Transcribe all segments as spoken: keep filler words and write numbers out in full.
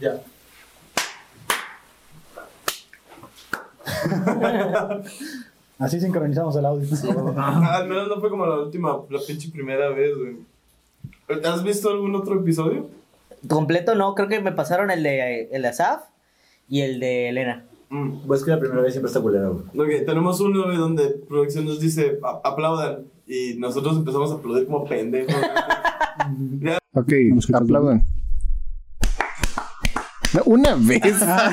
Ya. Así sincronizamos el audio. Sí. Al menos no fue como la última, la pinche primera vez, güey. ¿Has visto algún otro episodio? Completo no, creo que me pasaron el de, el de Asaf y el de Elena. Mm. Pues que la primera vez siempre está culera, güey. Ok, tenemos uno, güey, donde producción nos dice "A- aplaudan", y nosotros empezamos a aplaudir como pendejos. Ya. Ok, aplaudan. No, una vez.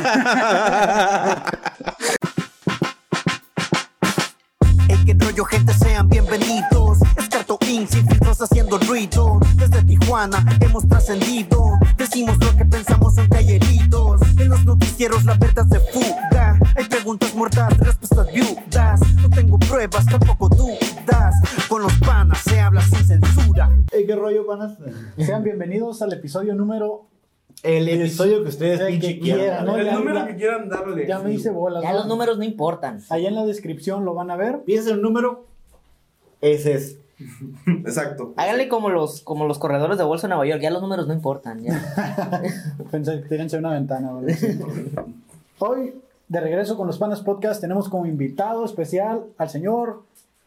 Hey, qué rollo, gente, sean bienvenidos. Escarto Inc, sin filtros haciendo ruido. Desde Tijuana hemos trascendido. Decimos lo que pensamos, son calleritos. En los noticieros la verdad se fuga. Hay preguntas muertas, respuestas viudas. No tengo pruebas, tampoco dudas. Con los panas se habla sin censura. Hey, ¿qué rollo, panas? Sean bienvenidos al episodio número... El episodio que ustedes El pinche que quieran. quieran, ¿no? El ya- número ya- que quieran darle. Ya me hice bolas. Ya ¿no? los números no importan. Allá en la descripción lo van a ver. Piensa el número. Ese es. Exacto. Háganle como los, como los corredores de bolsa de Nueva York, ya los números no importan. Ya. Pensé, tírense una ventana. ¿Vale? Hoy, de regreso con los Panas Podcast, tenemos como invitado especial al señor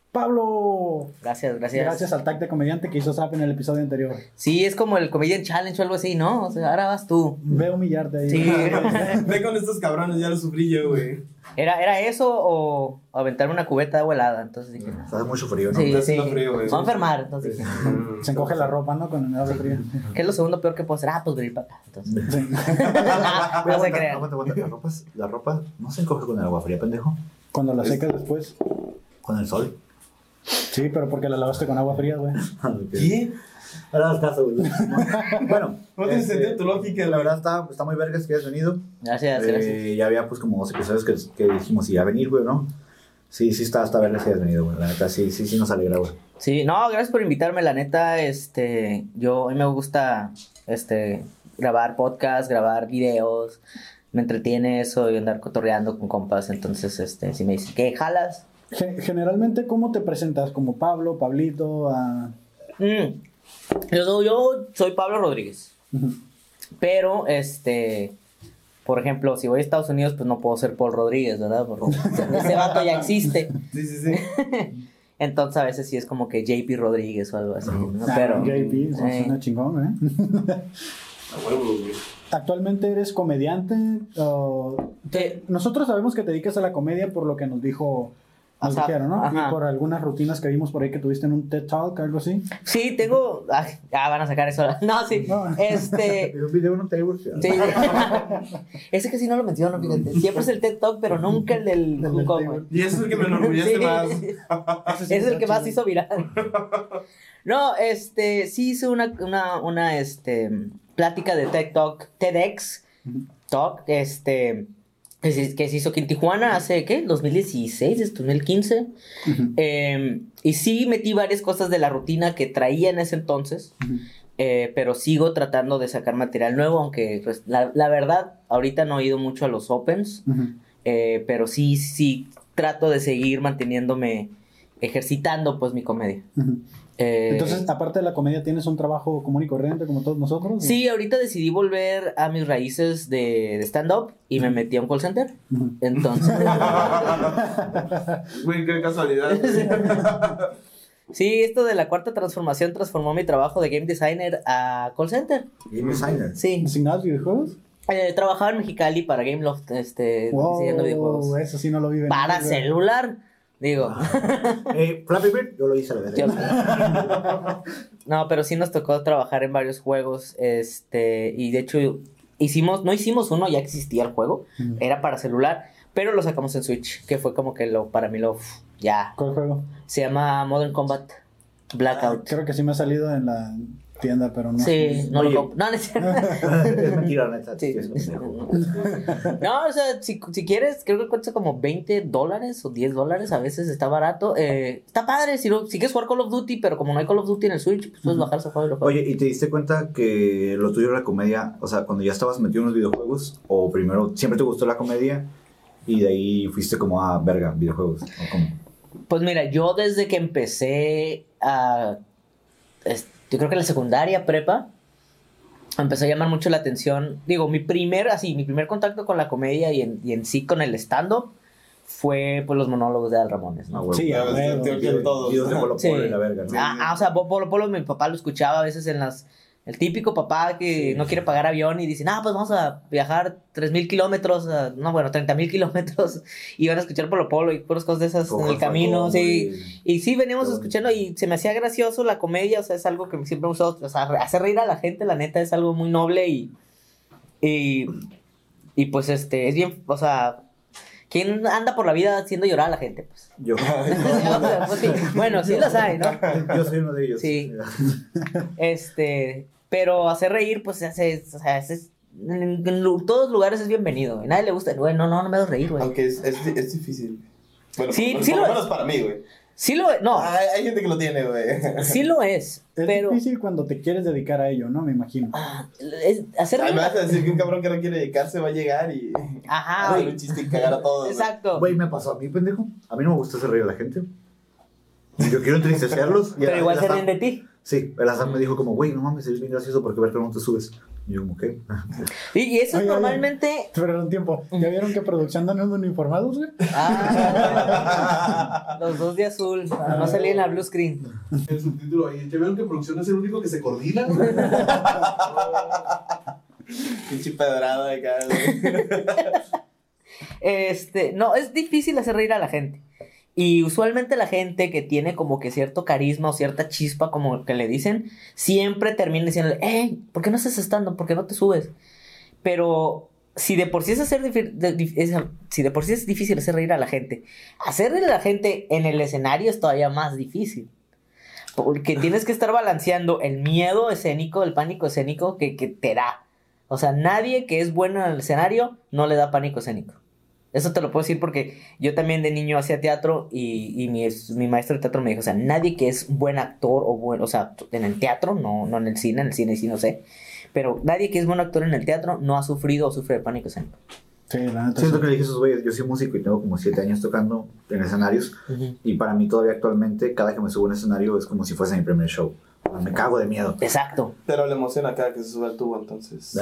Pablo. Gracias, gracias. Gracias al tag de comediante que hizo Zap en el episodio anterior. Sí, es como el Comedian Challenge o algo así, ¿no? O sea, ahora vas tú. Ve a humillarte ahí. Sí. Ve con estos cabrones, ya lo sufrí yo, güey. ¿Era, ¿Era eso o aventarme una cubeta de agua helada? Entonces dije, no. Hace mucho frío, ¿no? Sí, está sí. haciendo frío, güey. Me voy a enfermar, entonces dije, Se encoge la ropa, ¿no? Con el agua fría. ¿qué es lo segundo peor que puedo hacer? Ah, pues venir para acá. Entonces, Sí. no se Aguanta, crean. aguanta, aguanta. La ropa, es- la ropa no se encoge con el agua fría, pendejo. Cuando la secas después. Con el sol. Sí, pero porque la lavaste con agua fría, güey. ¿Qué? Ahora das caso, güey. Bueno, No tiene este, sentido tu lógica, la güey. verdad está, está muy vergas que hayas venido. Gracias, Eh, gracias. ya había pues como dos episodios que, que dijimos si iba a venir, güey, ¿no? Sí, sí está hasta vergas que hayas venido, güey. La neta, sí, sí, sí nos alegra, güey. Sí, no, gracias por invitarme, la neta, este, yo, a mí me gusta, este, grabar podcast, grabar videos, me entretiene eso y andar cotorreando con compas, entonces, este, si me dicen, ¿qué, jalas? Ge- Generalmente, ¿cómo te presentas? ¿Como Pablo, Pablito? A... Mm. Yo, soy- yo soy Pablo Rodríguez, Ujú. pero, este, por ejemplo, si voy a Estados Unidos, pues no puedo ser Paul Rodríguez, ¿verdad? Porque ese vato ya existe. Sí, sí, sí. Entonces a veces sí es como que J P Rodríguez o algo así, ¿no? Ah, Pero, J P, eso eh, suena chingón, ¿eh? A huevo, güey. ¿Actualmente eres comediante? O... Sí. Nosotros sabemos que te dedicas a la comedia por lo que nos dijo, nos Ajá, dijeron, ¿no? ajá. Y por algunas rutinas que vimos por ahí que tuviste en un TED Talk, algo así. Sí, tengo. Ay, ya van a sacar eso. No, sí. No. Este. En un video no te divorcias. Sí. Ese que sí no lo menciono, fíjate. Siempre es el TED Talk, pero nunca el del El del Juco, table. güey. Y eso es el que me enorgullece Sí. más. Ese sí Es el está que más chido. hizo viral. No, este, sí hice una, una, una, este, plática de TED Talk, TEDx Ujú. Talk, este, que se, que se hizo aquí en Tijuana hace, ¿qué? dos mil dieciséis, dos mil quince. Ujú. Eh, y sí metí varias cosas de la rutina que traía en ese entonces. Ujú. Eh, pero sigo tratando de sacar material nuevo, aunque pues, la, la verdad, ahorita no he ido mucho a los opens, Ujú. eh, pero sí, sí trato de seguir manteniéndome, ejercitando pues mi comedia. Ujú. Eh, Entonces, aparte de la comedia, ¿tienes un trabajo común y corriente como todos nosotros? sí, ahorita decidí volver a mis raíces de, de stand-up y me metí a un call center. Ujú. Entonces, Güey, qué casualidad. sí, esto de la cuarta transformación transformó mi trabajo de game designer a call center. Game designer. Sí, ¿Diseñados videojuegos? eh, trabajaba en Mexicali para Gameloft, este, diseñando videojuegos. Wow, eso sí no lo vi venir, Para güey. celular, digo. Eh, Flappy Bird, yo lo hice a la Yo- verga. No, pero sí nos tocó trabajar en varios juegos, este, y de hecho hicimos, no hicimos uno, ya existía el juego, Ujú. era para celular, pero lo sacamos en Switch, que fue como que lo, para mí lo, ya, ¿Cuál juego? se llama Modern Combat Blackout. Creo que sí me ha salido en la tienda, pero no. Sí, no Oye. lo comp- no, no es cierto. Es mentira, neta. Sí. es un pendejo. No, o sea, si, si quieres, creo que cuesta como veinte dólares o diez dólares, a veces está barato. Eh, está padre, si, lo, si quieres jugar Call of Duty, pero como no hay Call of Duty en el Switch, pues puedes bajar ese juego y lo juegas. Oye, ¿y te diste cuenta que lo tuyo era la comedia? O sea, cuando ya estabas metido en los videojuegos, o primero siempre te gustó la comedia y de ahí fuiste como a verga, videojuegos. ¿O cómo? Pues mira, yo desde que empecé a... es- yo creo que la secundaria, prepa, empezó a llamar mucho la atención. Digo, mi primer, así, mi primer contacto con la comedia y en, y en sí con el stand-up fue pues los monólogos de Al Ramones, ¿no? Ah, huevo. Sí, a Claro, huevo. creo que todos. Y donde Polo Sí. Polo y la verga, ¿no? Ah, ah, o sea, Polo Polo, mi papá lo escuchaba a veces en las... El típico papá que no quiere pagar avión y dice, no, pues vamos a viajar tres mil kilómetros, a- no, bueno, treinta mil kilómetros, y van a escuchar Polo Polo y puras cosas de esas Con en el Juan camino, Falcón, sí. güey. Y sí, veníamos Qué escuchando y se me hacía gracioso la comedia, o sea, es algo que siempre he usado, o sea, hacer reír a la gente, la neta, es algo muy noble y... Y, y pues, este, es bien, o sea... ¿Quién anda por la vida haciendo llorar a la gente? Pues. Yo. Pues sí, bueno, sí las hay, ¿no? Yo soy uno de ellos. Sí. Este, pero hacer reír, pues, se hace, o sea, es, en, en lu- todos lugares es bienvenido, güey. Nadie le gusta, güey, no, no, no me hagas reír, güey. Aunque es, es, es difícil. Bueno, Sí, por, sí por lo lo es. menos para mí, güey. Sí lo es, no, Hay, hay gente que lo tiene, güey. sí lo es, Es pero difícil cuando te quieres dedicar a ello, ¿no? Me imagino. ah, es- hacer Ay, reír. me vas a decir que un cabrón que no quiere dedicarse va a llegar y Ajá, hacer güey. un chiste y cagar a todos. güey. Exacto. Güey, me pasó a mí, pendejo. A mí no me gusta hacer reír a la gente. Yo quiero entristecerlos. y Pero el- igual el se Azar- ríen de ti. Sí, el azar me dijo como, güey, no mames, eres bien gracioso porque ver que no te subes. Y yo como, ¿qué? Y, y eso Oye, oye. normalmente... Pero un tiempo. ¿Ya vieron que producción no andan uniformados, güey? Ah, los dos de azul, no salían en la blue screen. El subtítulo ahí. ¿Ya vieron que producción es el único que se coordina? Pinche pedrada de cara, güey. Este, no, es difícil hacer reír a la gente. Y usualmente la gente que tiene como que cierto carisma o cierta chispa, como que le dicen, siempre termina diciendo, hey, ¿por qué no estás estando? ¿Por qué no te subes? Pero si de por sí es hacer difi- de- dif- es- si de por sí es difícil hacer reír a la gente, hacer reír a la gente en el escenario es todavía más difícil. Porque tienes que estar balanceando el miedo escénico, el pánico escénico que, que te da. O sea, nadie que es bueno en el escenario no le da pánico escénico. Eso te lo puedo decir porque yo también de niño hacía teatro y, y mi, mi maestro de teatro me dijo, o sea, nadie que es buen actor o buen, o sea, en el teatro, no, no en el cine, en el cine sí no sé, pero nadie que es buen actor en el teatro no ha sufrido o sufre de pánico escénico. Sí, la neta. Siento sí. que le dije a esos güeyes, yo soy músico y tengo como siete años tocando en escenarios. Y para mí todavía actualmente, cada que me subo a un escenario es como si fuese mi primer show. Me cago de miedo. Exacto. Pero le emociona cada que se sube al tubo, entonces.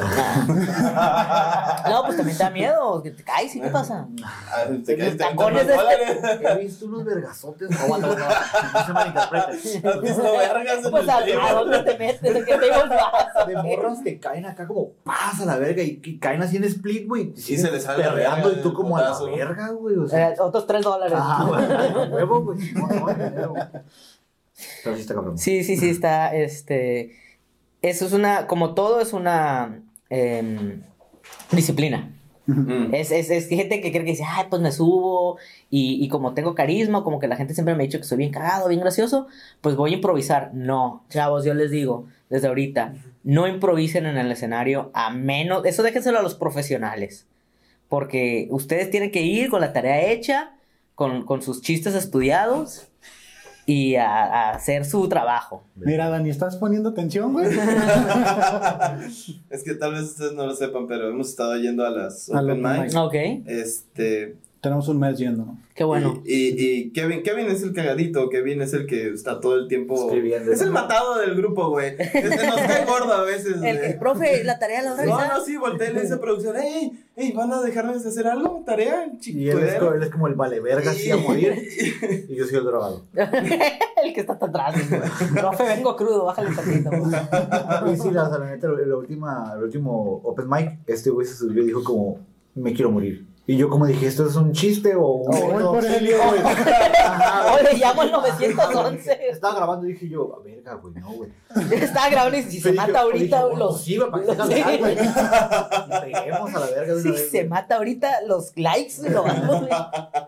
No, pues también te da miedo, que te caes y qué pasa. Ah, te caes tacones treinta de dólares. He visto unos vergazotes. No, aguanta, aguanta. No se malinterpreten. ¿Has visto vergas en Pues el a, trío? ¿a dónde te metes? ¿De qué te vas? De morras que caen acá como pasa la verga y que caen así en split, güey. Y se les sale la perreando verga y tú del como a la putazo. verga, güey. O sea, Eh, otros tres dólares. ajá, güey. Huevo, güey. No, no, dinero. Pero sí está cabrón. Sí, sí, sí, está, este... Eso es una, como todo es una em, disciplina. Mm. Es, es, es gente que cree que dice, ay, pues me subo y, y como tengo carisma, como que la gente siempre me ha dicho que soy bien cagado, bien gracioso, pues voy a improvisar. No, chavos, yo les digo desde ahorita, no improvisen en el escenario a menos, eso déjenselo a los profesionales, porque ustedes tienen que ir con la tarea hecha, con, con sus chistes estudiados y a, a hacer su trabajo. Mira, Dani, ¿estás poniendo atención, güey? Es que tal vez ustedes no lo sepan, pero hemos estado yendo a las Al open open mics. Ok, Este. Tenemos un mes yendo, ¿no? qué bueno. Y, y, y Kevin, Kevin es el cagadito. Kevin es el que está todo el tiempo. Escribiendo. Es el matado del grupo, güey. Este nos cae gordo a veces. El, güey. el profe, la tarea la No, realiza. no, sí, volteé y le dice a producción, ey, ey, ¿van a dejarles de hacer algo? ¿Tarea? Y él es, como, él es como el vale verga así a morir. Y yo soy el drogado. El que está hasta atrás. Profe, vengo crudo, bájale un poquito. Y sí, la, la neta, la última, el último open mic, este güey se subió y dijo como, me quiero morir. Y yo como dije, ¿esto es un chiste o un... Oh, voy no, por sí, él. güey. Ajá, O güey. le llamo al novecientos once. Estaba grabando y dije yo, a verga, güey, no, güey. Estaba grabando y si se Pero mata dije- ahorita, dije, bueno, los. sí, güey, para que los- se haga viral, güey. Y peguemos a la verga de Si una vez, se güey. mata ahorita, los likes lo vamos, güey.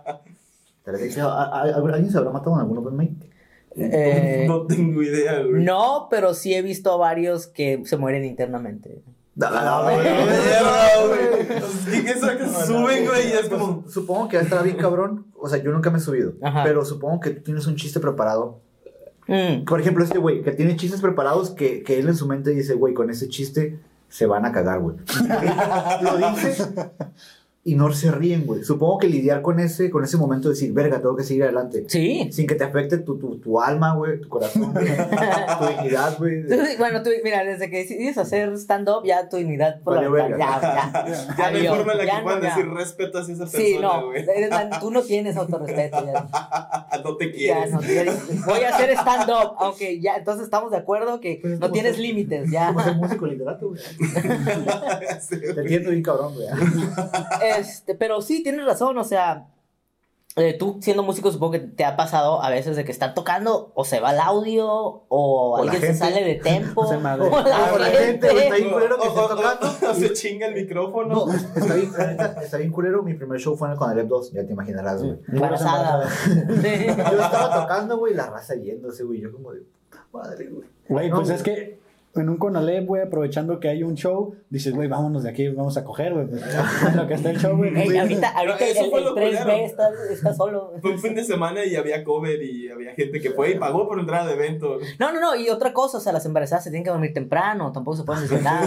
¿A- a- a- ¿Alguien se habrá matado en algún open mic? Eh, No tengo idea, güey. No, pero sí he visto a varios que se mueren internamente. Da- da- No, da- verga, güey. ¿Y qué eso que suben, güey? Y es como. Supongo que estará bien cabrón. O sea, yo nunca me he subido. Ajá. Pero supongo que tú tienes un chiste preparado. Mm. Por ejemplo, este güey que tiene chistes preparados que, que él en su mente dice, güey, con ese chiste se van a cagar, güey. Lo dice y no se ríen, güey. Supongo que lidiar con ese, con ese momento de decir, verga, tengo que seguir adelante. Sí. Sin que te afecte tu, tu, tu alma, güey, tu corazón, güey, tu dignidad, güey. Tú- Bueno, tú, mira, desde que decidiste hacer stand-up, ya tu dignidad por Valió la verga. ya, ya. Ya no hay Adiós, forma en la ya que no, puedan ya. decir respeto hacia esa persona, Sí, no, güey. eres la- tú no tienes autorrespeto. Ya, No te ya quieres. no tienes- voy a hacer stand-up, aunque ya, entonces estamos de acuerdo que Pues es no como tienes ser- límites, ya. Como ser músico literato, güey. Sí, Te güey. entiendo bien cabrón, güey. Este, pero sí, tienes razón, o sea, eh, tú siendo músico supongo que te ha pasado a veces de que están tocando o se va el audio o, O la alguien se gente. sale de tempo Se madre. o la O la gente. gente, güey, está bien culero que O- esté o- tocando. o- o se chinga el micrófono. No, está bien, la neta, está bien culero. Mi primer show fue en el Conalep dos, ya te imaginarás, güey. Embarazada. Sí. Yo estaba tocando, güey, la raza yéndose, güey. Yo como de, madre, güey. Güey, No, pues güey. es que en un Conalep, güey, aprovechando que hay un show, dices, güey, vámonos de aquí, vamos a coger, güey. Pues, en lo que está el show, güey. Ey, ahorita ahorita Eso el, fue el lo tres B culero. está, está solo. Fue un fin de semana y había cover y había gente que fue y pagó por entrar al evento. No, no, no, y otra cosa, o sea, las embarazadas se tienen que dormir temprano, tampoco se pueden desvelar.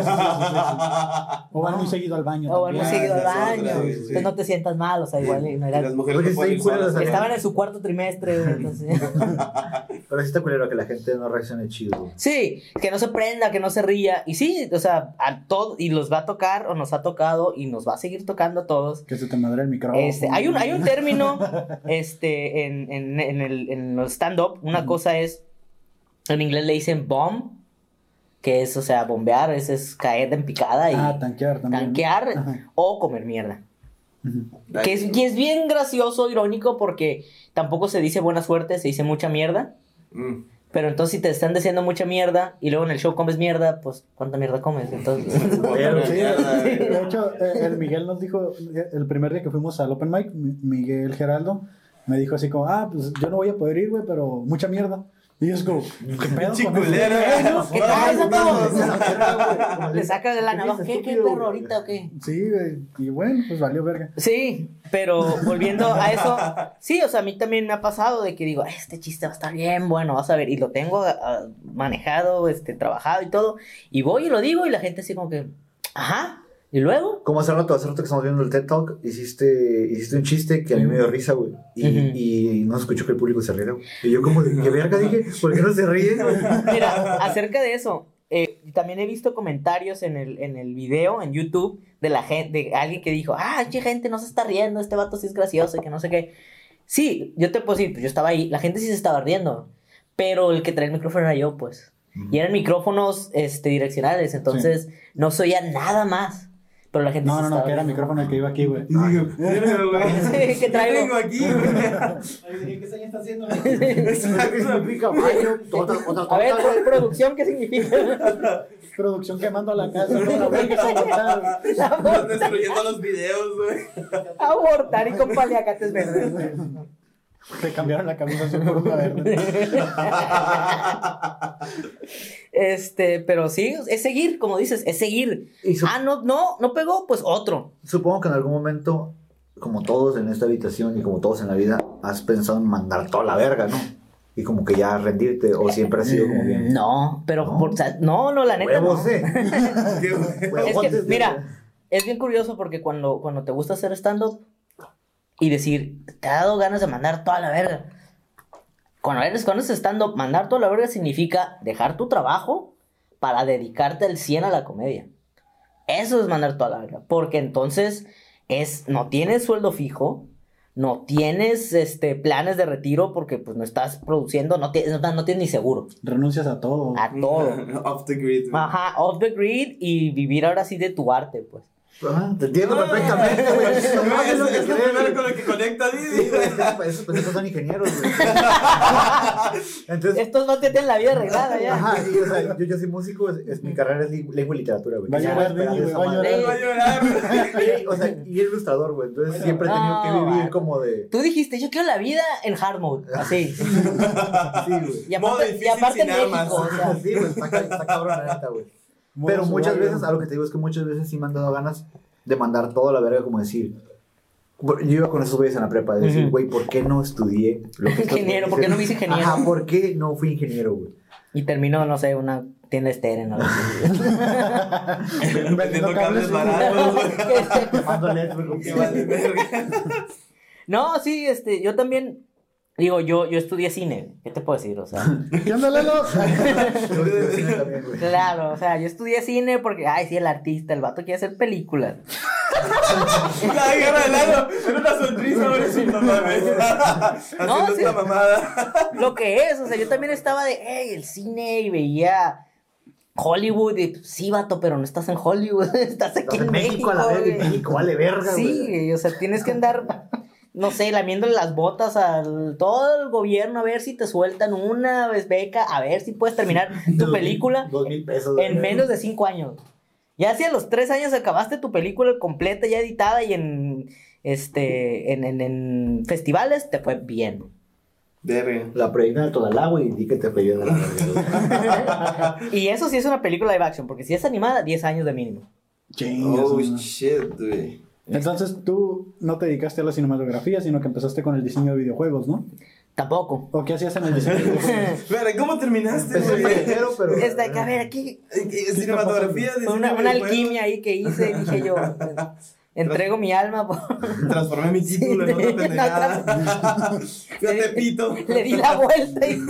O van muy seguido al baño. O van muy también. seguido al esa es baño. otra, güey, sí. Entonces no te sientas mal, o sea, igual y no Y era. las mujeres Porque no pueden ir está bien culero solas. esa- Estaban en su cuarto trimestre, güey, entonces. Pero sí está culero que la gente no reaccione chido, güey. Sí, que no se prenda, que no se ría. Y sí, o sea, a todo, y los va a tocar, o nos ha tocado, y nos va a seguir tocando a todos. Que se te madre el micrófono. Este, hay un, hay un término este, en, en, en, el, en los stand-up. Una cosa es, en inglés le dicen bomb, que es, o sea, bombear, es, es caer en picada y Ah, tanquear también. tanquear Ajá. o comer mierda. Ujú. Que es, y es bien gracioso, irónico, porque tampoco se dice buena suerte, se dice mucha mierda. Mm. Pero entonces si te están diciendo mucha mierda y luego en el show comes mierda, pues ¿cuánta mierda comes? Entonces, Bueno, Sí, mierda, güey. de hecho, eh, el Miguel nos dijo, el primer día que fuimos al Open Mic, Mi- Miguel Geraldo, me dijo así como, ah, pues yo no voy a poder ir, güey, pero mucha mierda. Y yo es como, ¿qué pedo Pinche con eso? culero, güey. ¿qué tal eso todo? güey. Le sacas de la ¿Qué navaja, dices, ¿qué, qué estúpido, perro güey? ahorita o qué? Sí, güey, y bueno, pues valió verga. Sí, pero volviendo a eso, sí, o sea, a mí también me ha pasado de que digo, "Ay, este chiste va a estar bien bueno, vas a ver", y lo tengo ah, manejado, este, trabajado y todo, y voy y lo digo y la gente así como que, ajá, y luego, Como hace rato, hace rato que estamos viendo el TED Talk, hiciste, hiciste un chiste que a mí me dio risa, güey. Y, Ujú. y no se escuchó que el público se riera, güey. Y yo como de, ¿qué verga dije? ¿Por qué no se ríe, güey? mira, acerca de eso, eh, también he visto comentarios en el, en el video, en YouTube, de la gente, de alguien que dijo, ah, che, gente, no se está riendo, este vato sí es gracioso y que no sé qué. Sí, yo te puedo decir, pues yo estaba ahí, la gente sí se estaba riendo, pero el que traía el micrófono era yo, pues. Y eran micrófonos este, direccionales, entonces no se oía nada más. Pero la gente No, sí no, no, estaba que era el riendo. micrófono el que iba aquí, güey. Y digo, mira, güey. Sí, ¿qué traigo? vengo aquí, güey. ¿Qué señal está haciendo? Caballo, otra, otra, A ver, otra, güey. pro- producción, ¿qué significa? Producción quemando a la casa, no la verga, se aguantaron. Estás destruyendo los videos, güey. Abortar y con paliacates verdes. güey. Te cambiaron la camisa azul por una verde. Este, pero sí, es seguir, como dices, es seguir. Y su- Ah, no, no, no pegó, pues otro. Supongo que en algún momento, como todos en esta habitación y como todos en la vida, has pensado en mandar toda la verga, ¿no? Y como que ya rendirte, o siempre has sido como bien. No, pero No. por- o sea, no, no, la neta no. Huevos, eh. Qué güey. Es que, Huevotes, mira, es bien curioso porque cuando, cuando te gusta hacer stand-up y decir, te ha dado ganas de mandar toda la verga. Cuando eres, cuando es stand-up, mandar toda la verga significa dejar tu trabajo para dedicarte al cien a la comedia. Eso es mandar toda la verga. Porque entonces es, no tienes sueldo fijo, no tienes este, planes de retiro porque pues no estás produciendo, no tienes, no, no tienes ni seguro. Renuncias a todo. A todo. Off the grid, güey. Ajá, off the grid y vivir ahora sí de tu arte, pues. Ah, te entiendo perfectamente, güey. Es, No mames lo que es lo crees, primero güey. con lo que conecta Sí, Didi. güey, es que esos pendejos son ingenieros, güey. Entonces, Estos no tienen la vida arreglada ya. ajá, y, o sea, yo, yo soy músico, es, es- mi carrera es li- lengua y literatura, güey. Va a Ya llorar, esperando Didi, esa güey, va a madre. Va a llorar, güey. Y, o sea, y ilustrador, güey. Entonces siempre he tenido que No, vivir vale. como de. Tú dijiste, yo quiero la vida en hard mode, así. Sí, güey. Y Modo aparte, y difícil aparte sin en México, armas. o sea. Sí, güey, está, ca- está cabrón, la neta, güey. Modo Pero muchas survival. veces, a lo que te digo es que muchas veces sí me han dado ganas de mandar toda la verga, como decir. Yo iba con esos güeyes en la prepa, de decir, Ujú. güey, ¿por qué no estudié lo que estos Ingeniero, güeyes ¿por qué no me dicen? hice ingeniero? Ajá, ¿por qué no fui ingeniero, güey? Y termino, no sé, una tienda estéreo, ¿no? Vendiendo cables baratos, güey. Quemando L E Ds, güey. Que vale verga. No, sí, este, yo también, digo, yo, yo estudié cine, ¿qué te puedo decir? O sea, ¿Qué onda, Lalo? claro, o sea, yo estudié cine porque, ay, sí, el artista, el vato quiere hacer películas. La guerra de lado. Era una sonrisa, güey. Sí, no mames. Haciendo sí. esta mamada. Lo que es, o sea, yo también estaba de, hey, el cine, y veía Hollywood, y sí, vato, pero no estás en Hollywood, estás aquí en México. México a la verga, güey. México vale verga, güey. Sí, güey, o sea, tienes que andar, no sé, lamiéndole las botas al todo el gobierno a ver si te sueltan una vez beca, a ver si puedes terminar tu película Dos mil pesos. en menos de cinco años. Ya si a los tres años acabaste tu película completa, ya editada y en este en, en, en festivales, te fue bien. Verga. La preina de Todalá, güey, y di que te peleó de la verga. Y eso sí es una película live action, porque si es animada, diez años de mínimo. Chingas, Oh, ¿no? shit, güey. Entonces tú no te dedicaste a la cinematografía, sino que empezaste con el diseño de videojuegos, ¿no? Tampoco. ¿O qué hacías en el diseño de videojuegos? Verga, ¿cómo terminaste, Empecé güey? primero, pero... Esta, que a ver, aquí Cinematografía, fue diseño una, de una videojuegos. alquimia ahí que hice, dije yo, entrego mi alma por... Transformé mi título en otra pendejada. Fíjate, pito. Le di la vuelta y...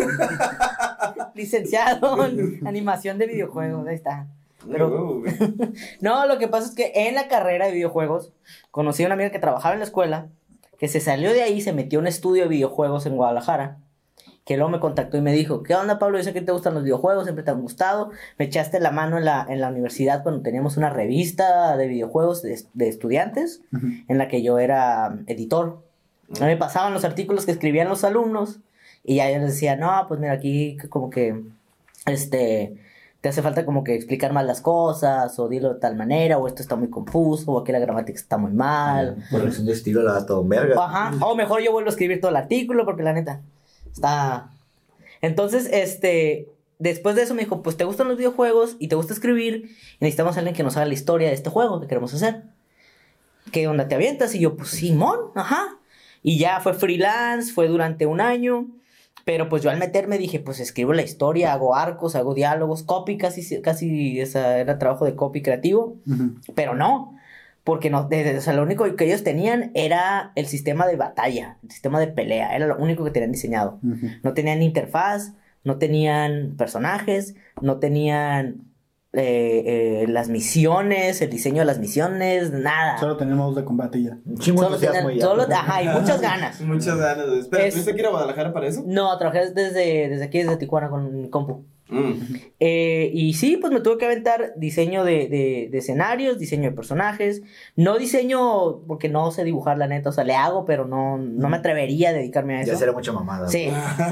Licenciado en animación de videojuegos, ahí está. Pero, Oh, güey. no, lo que pasa es que en la carrera de videojuegos conocí a una amiga que trabajaba en la escuela, que se salió de ahí, se metió a un estudio de videojuegos en Guadalajara, que luego me contactó y me dijo, ¿qué onda, Pablo? Yo sé que te gustan los videojuegos, siempre te han gustado, me echaste la mano en la, en la universidad cuando teníamos una revista de videojuegos de, de estudiantes, Ujú. en la que yo era editor. A mí me pasaban los artículos que escribían los alumnos, y ya yo les decía, no, pues mira, aquí como que, este... te hace falta como que explicar más las cosas, o dilo de tal manera, o esto está muy confuso, o aquí la gramática está muy mal. Corrección de estilo, la da todo verga. Ajá, o mejor yo vuelvo a escribir todo el artículo, porque la neta, está... Entonces, este, después de eso me dijo, pues te gustan los videojuegos, y te gusta escribir, y necesitamos a alguien que nos haga la historia de este juego que queremos hacer. ¿Qué onda, te avientas? Y yo, pues Simón, ajá. Y ya fue freelance, fue durante un año... Pero pues yo al meterme dije, pues escribo la historia, hago arcos, hago diálogos, copy, casi, casi esa era trabajo de copy creativo. Ujú. Pero no, porque no, de, o sea, lo único que ellos tenían era el sistema de batalla, el sistema de pelea, era lo único que tenían diseñado. Ujú. No tenían interfaz, no tenían personajes, no tenían eh, eh, las misiones, el diseño de las misiones, nada. Solo tenemos de combate y ya. Un chingo de Solo entusiasmo tenían, y ya. solo, ajá, y muchas ganas. Muchas ganas, güey. Espera, Es- ¿tuviste que ir a Guadalajara para eso? No, trabajé desde, desde aquí, desde Tijuana con mi compu. Mm. Eh, y sí, pues me tuve que aventar diseño de, de, de escenarios, diseño de personajes. No diseño, porque no sé dibujar, la neta. O sea, le hago, pero no, no me atrevería a dedicarme a eso. Ya será mucha mamada. Sí.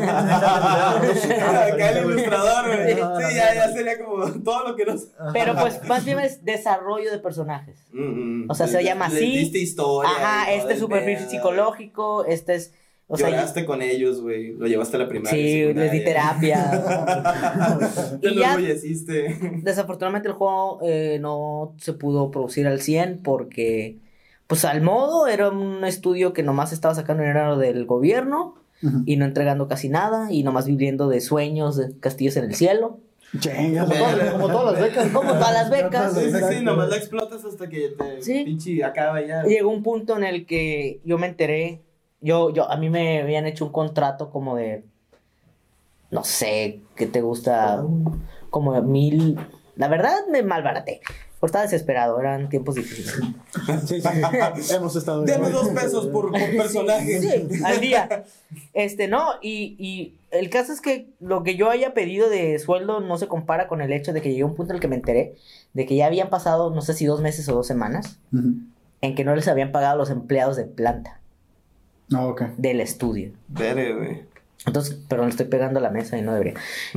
Acá el ilustrador, güey. Sí. Sí, ya, ya sería como todo lo que nos. Pero pues más bien es desarrollo de personajes. Mm, mm. O sea, se Le- llama le así. diste historia. Ajá, y todo este es el su perfil pedo. psicológico, este es... O sea, Lloraste con ellos, güey. Lo llevaste a la primaria. sí, les di terapia. Te Y ya- enorgulleciste. Desafortunadamente el juego eh, no se pudo producir al cien porque, pues al modo, era un estudio que nomás estaba sacando dinero del gobierno Ujú. y no entregando casi nada y nomás viviendo de sueños, de castillos en el cielo. Chingas, Como todas, como todas las becas. Como todas las becas. Sí, sí, sí. Nomás la explotas hasta que te Sí. pinche acaba ya. Llegó un punto en el que yo me enteré, yo, yo, a mí me habían hecho un contrato como de, no sé, ¿qué te gusta? Como de mil, la verdad me malbaraté, porque estaba desesperado, eran tiempos difíciles. Sí, sí, sí. Hemos estado. Dame dos pesos por, por personaje. Sí, al día. Este, no, y, y el caso es que lo que yo haya pedido de sueldo no se compara con el hecho de que llegué a un punto en el que me enteré de que ya habían pasado, no sé si dos meses o dos semanas, Ujú. en que no les habían pagado a los empleados de planta Ah, ok. del estudio. Veré, güey. Entonces, perdón, le estoy pegando a la mesa y no debería.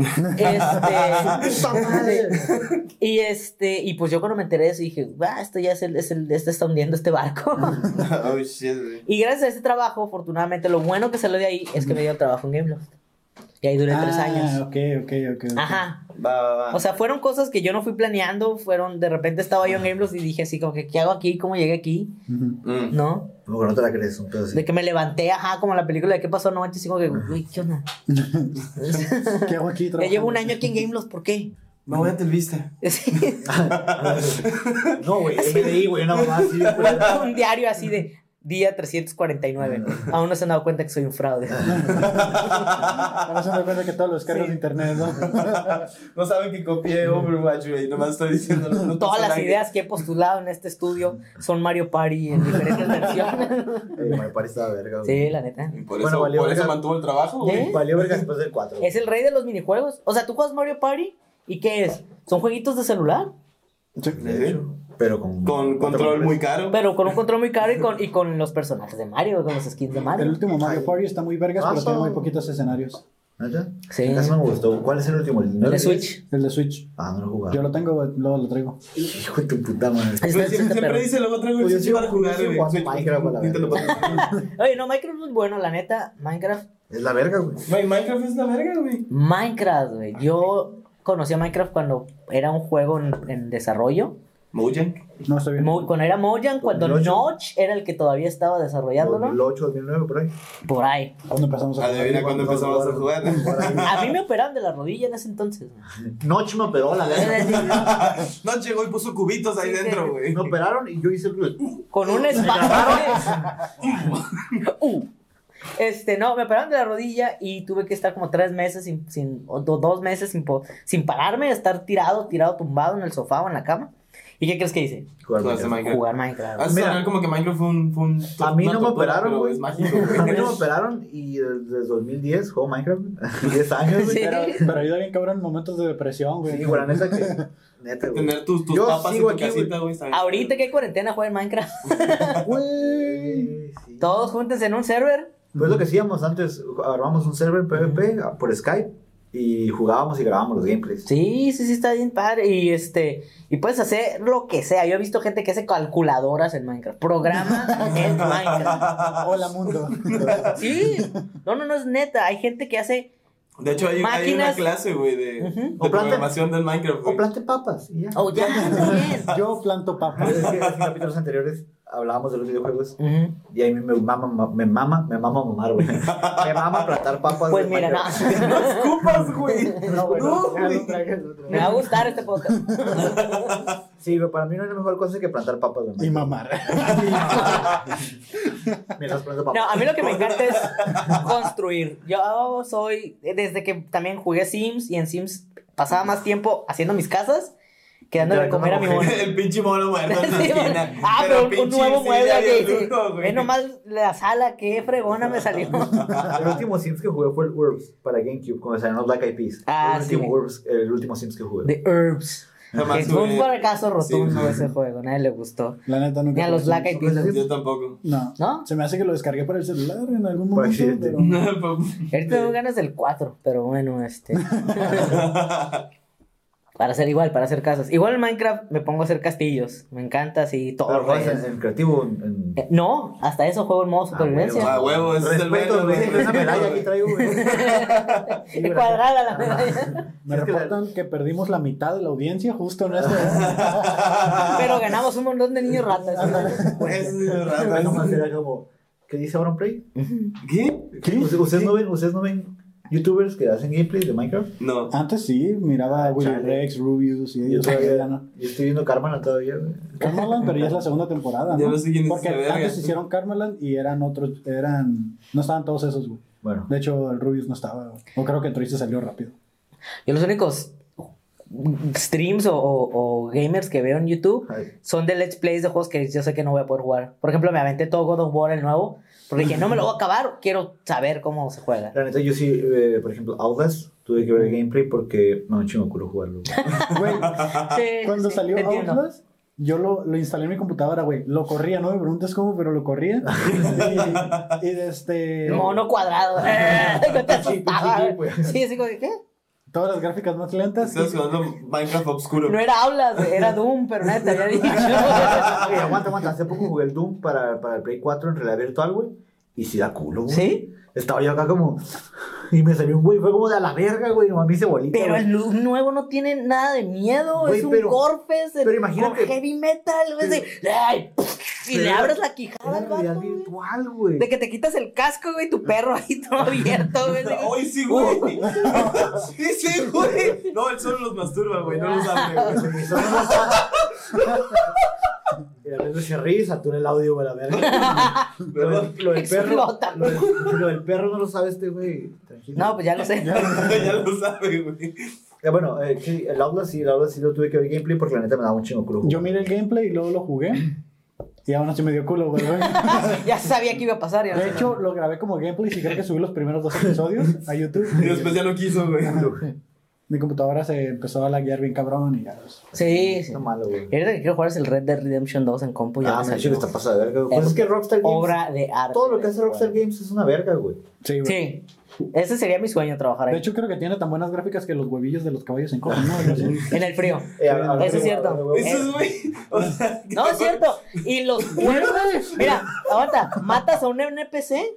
Este, y este, y pues yo cuando me enteré de eso dije, ah, esto ya es el, es el, este está hundiendo este barco. Oh, shit, güey. Y gracias a este trabajo, afortunadamente, lo bueno que salió de ahí es que me dio trabajo en Gameloft. Y ahí duré ah, tres años. ok, ok, ok. okay. Ajá. Va, va, va. O sea, fueron cosas que yo no fui planeando, fueron, de repente estaba yo en Gameloft y dije así como que, ¿qué hago aquí? ¿Cómo llegué aquí? Ujú. Mm. ¿No? Como que no te la crees, un pedo así. De que me levanté, ajá, como la película de ¿Qué pasó anoche? Así como que, uy, ¿qué onda? ¿Qué hago aquí? Ya llevo un año aquí en Gameloft, ¿por qué? Me voy a Telvista. Sí. No, güey, M D I, güey, una mamá así. Un diario así de día trescientos cuarenta y nueve. Aún no se han dado cuenta que soy un fraude. Ahora se me cuenta que todos los cargos de internet, ¿no? No saben que copié Overwatch, güey. Nomás estoy diciendo. No, no Todas las personaje. ideas que he postulado en este estudio son Mario Party en diferentes versiones. Eh, me parece la verga, güey. Sí, la neta. Y Por Bueno, eso, valió por eso verga. mantuvo el trabajo, güey. ¿Eh? Valió verga después del cuatro. Es el rey de los minijuegos. O sea, tú juegas Mario Party y ¿qué es? ¿Son jueguitos de celular? Sí. De hecho, pero con... Con control muy caro. Pero con un control muy caro y con, y con los personajes de Mario, con los skins de El Mario. último Mario Party está muy vergas, Ah, pero tiene son- muy poquitos escenarios. ¿Neta? Sí. Casi no me gustó. ¿Cuál es el último? ¿El El nueve? de Switch. El de Switch. Ah, no lo he jugado. Yo lo tengo, güey, luego lo traigo. Hijo de tu puta madre. Está Pues, decente, siempre pero- dice, luego traigo el Pues yo Switch sigo- para jugar, yo sigo güey. jugando Switch, Minecraft a la ni te lo verga. patrocino. Oye, no, Minecraft es bueno, la neta. Minecraft. Es la verga, güey. Güey, Minecraft es la verga, güey. Minecraft, güey. Yo conocí a Minecraft cuando era un juego en, en desarrollo. Mojang. No, estoy bien. Mo- cuando era Mojang, cuando dos mil ocho. Notch era el que todavía estaba desarrollándolo. dos mil ocho, dos mil nueve, por ahí. Por ahí. ¿Cuándo empezamos a Adivina cuándo empezamos a jugar. A mí me operaron de la rodilla en ese entonces. güey. Notch me operó la verga. No llegó y puso cubitos ahí Sí, dentro, sí. güey. Me operaron y yo hice el... Con un espacio. Uh. Este, no, me operaron de la rodilla y tuve que estar como tres meses sin, sin o do- dos meses sin, po- sin pararme, estar tirado, tirado, tumbado en el sofá o en la cama. ¿Y qué crees que hice? Jugar Jugaste Minecraft. Minecraft. Jugar Minecraft. Hace Mira. sonar como que Minecraft fue un... Fue un A mí una no me tortura, operaron, pero güey. Es mágico, A mí güey. no me operaron y desde dos mil diez juego Minecraft. diez años, güey. Sí. Pero, pero ayuda bien cabrón en momentos de depresión, güey. Sí, güey, la neta que... Neta, güey. Tener tus, tus Yo papas en sigo tu aquí, güey. casita, güey. está bien. Ahorita que hay cuarentena, juega en Minecraft. Güey, sí. Todos júntense en un server. Pues lo que hacíamos antes, armamos un server P V P por Skype y jugábamos y grabábamos los gameplays. Sí, sí, sí, está bien padre. Y este, y puedes hacer lo que sea. Yo he visto gente que hace calculadoras en Minecraft. Programa en Minecraft. Hola, mundo. Sí. No, no, no es neta. Hay gente que hace. De hecho, hay, hay una Máquinas. clase, güey, de, Ujú. de O plante- programación del Minecraft, O güey. plante papas y ya. Oh, ya, bien. Yo planto papas. Es que en capítulos anteriores hablábamos de los videojuegos Ujú. y a mí me mama, me mama, me mama mamar, güey. Me mama plantar papas. Pues de mira, no. Minecraft. ¡No escupas, güey! No, güey, No, no, güey. no traigas otro. Me va a gustar este podcast. Sí, güey, para mí no hay mejor cosa que plantar papas de Y Minecraft. mamar. Mientras plantando papas. No, a mí lo que me encanta es construir. Yo soy, desde que también jugué Sims y en Sims pasaba más tiempo haciendo mis casas que dándole de comer a mi mono. El pinche mono muerto en la Sí, bueno. esquina. Ah, pero, un- un, pinche nuevo silla mueble bien aquí. Sí. duro, güey. Es nomás la sala, qué fregona me salió. El último Sims que jugué fue el Urbs para GameCube, cuando salieron los Black Eyed Peas. Ah, el último sí. Urbs, el último Sims que jugué. The Herbs. Jamás Que fue un jugué. fracaso rotundo Sí. ese juego, nadie le gustó. La neta nunca. Ni a los jugué Black Eyed Sims. Peas. Yo tampoco. No. ¿No? Se me hace que lo descargué para el celular en algún Por momento. accidente. Pero... Ahorita tengo ganas del cuatro, pero bueno, este. Para hacer igual, para hacer casas. Igual en Minecraft me pongo a hacer castillos. Me encanta así todo. Pero juegas redes. en, en creativo. En... Eh, No, hasta eso juego en modo supervivencia. Ah, huevo, ese es el Respeto, bueno, güey. güey. Esa medalla aquí traigo, güey. Y cuadrada la medalla. Me Es que reportan que perdimos la mitad de la audiencia justo en este. Pero ganamos un montón de niños ratas. Pues, Era como, era como, ¿qué dice Auronplay? ¿Qué? ¿Qué? ¿Ustedes, ustedes no ven, ¿Ustedes no ven youtubers que hacen gameplays de Minecraft? No. Antes sí, miraba a Willy Chale. Rex, Rubius y Yo, ellos. pero ya todavía, no. yo estoy viendo Carmela todavía, güey. Carmelan, pero ya es la segunda temporada. Ya ¿no? no sé quién es Porque esa verga. antes hicieron Carmelan y eran otros, eran, no estaban todos esos, güey. Bueno, De hecho, el Rubius no estaba, güey. O creo que Triste salió rápido. Yo los únicos streams o, o- o gamers que veo en YouTube ay, son de let's plays de juegos que yo sé que no voy a poder jugar. Por ejemplo, me aventé todo God of War el nuevo, porque dije, no me lo voy a acabar, quiero saber cómo se juega. la neta, yo sí, eh, por ejemplo, Outlast, tuve que ver el gameplay porque no me chingo culo jugarlo. Güey. Güey, Sí, cuando sí, salió te entiendo. Outlast, yo lo, lo instalé en mi computadora, güey. Lo corría, no me preguntes cómo, pero lo corría. y, y de este... Mono cuadrado. No te asustaba. sí, güey. Sí, así como que, ¿qué? Todas las gráficas más lentas. Estás jugando Minecraft Obscuro. No era Aulas, era Doom, pero nadie te había dicho. Oye, aguanta, aguanta. Hace poco jugué el Doom para, para el Play cuatro en realidad virtual, güey. Y sí da culo, güey. ¿Sí? Estaba yo acá como... Y me salió un güey, fue como de a la verga, güey. Nomás me hice bolita. Pero güey. el nu- nuevo no tiene nada de miedo. Güey, es un pero- Gorefest pero imagínate- con heavy metal. güey, de, ay, pff, y Pero le era- abres la quijada Era al realidad vato, güey. virtual, güey. De que te quitas el casco, güey, tu perro ahí todo abierto, güey. de- Ay, sí, güey. Sí, sí, güey. No, él solo los masturba, güey. No los abre, güey. Eso no lo sabe. Y a veces se risa, tú en el audio, güey, la verga. Lo del, lo del perro. Explota. Lo del, lo del perro no lo sabe este, güey. Tranquilo. No, pues ya lo sé. Ya lo sabe, güey. Ya, bueno, eh, sí, el Outlast sí, el Outlast sí lo tuve que ver gameplay porque la neta me daba un chingo culo. Yo miré el gameplay y luego lo jugué. Y aún así me dio culo, güey. Ya sabía que iba a pasar. Ya De sé. hecho, lo grabé como gameplay y creo que subí los primeros dos episodios a YouTube. Y después ya no quiso, güey. Mi computadora se empezó a laguear bien cabrón y ya. Pues. Sí, sí. No malo, güey. Y ahorita que quiero jugar es el Red Dead Redemption dos en compu. Ya Ah, me me salió. que está pasada de verga, güey. Pues es que Rockstar Games. Obra de arte. Todo lo que hace Rockstar Games es una verga, güey. Sí, güey. Sí. Ese sería mi sueño, trabajar ahí. De hecho, creo que tiene tan buenas gráficas que los huevillos de los caballos se encogen, ¿no? Algo así. En el frío. Eh, a- a- Eso es cierto. a- Eso es, güey. O sea, No, es cierto. Y los cuerpos. Mira, aguanta. Matas a un N P C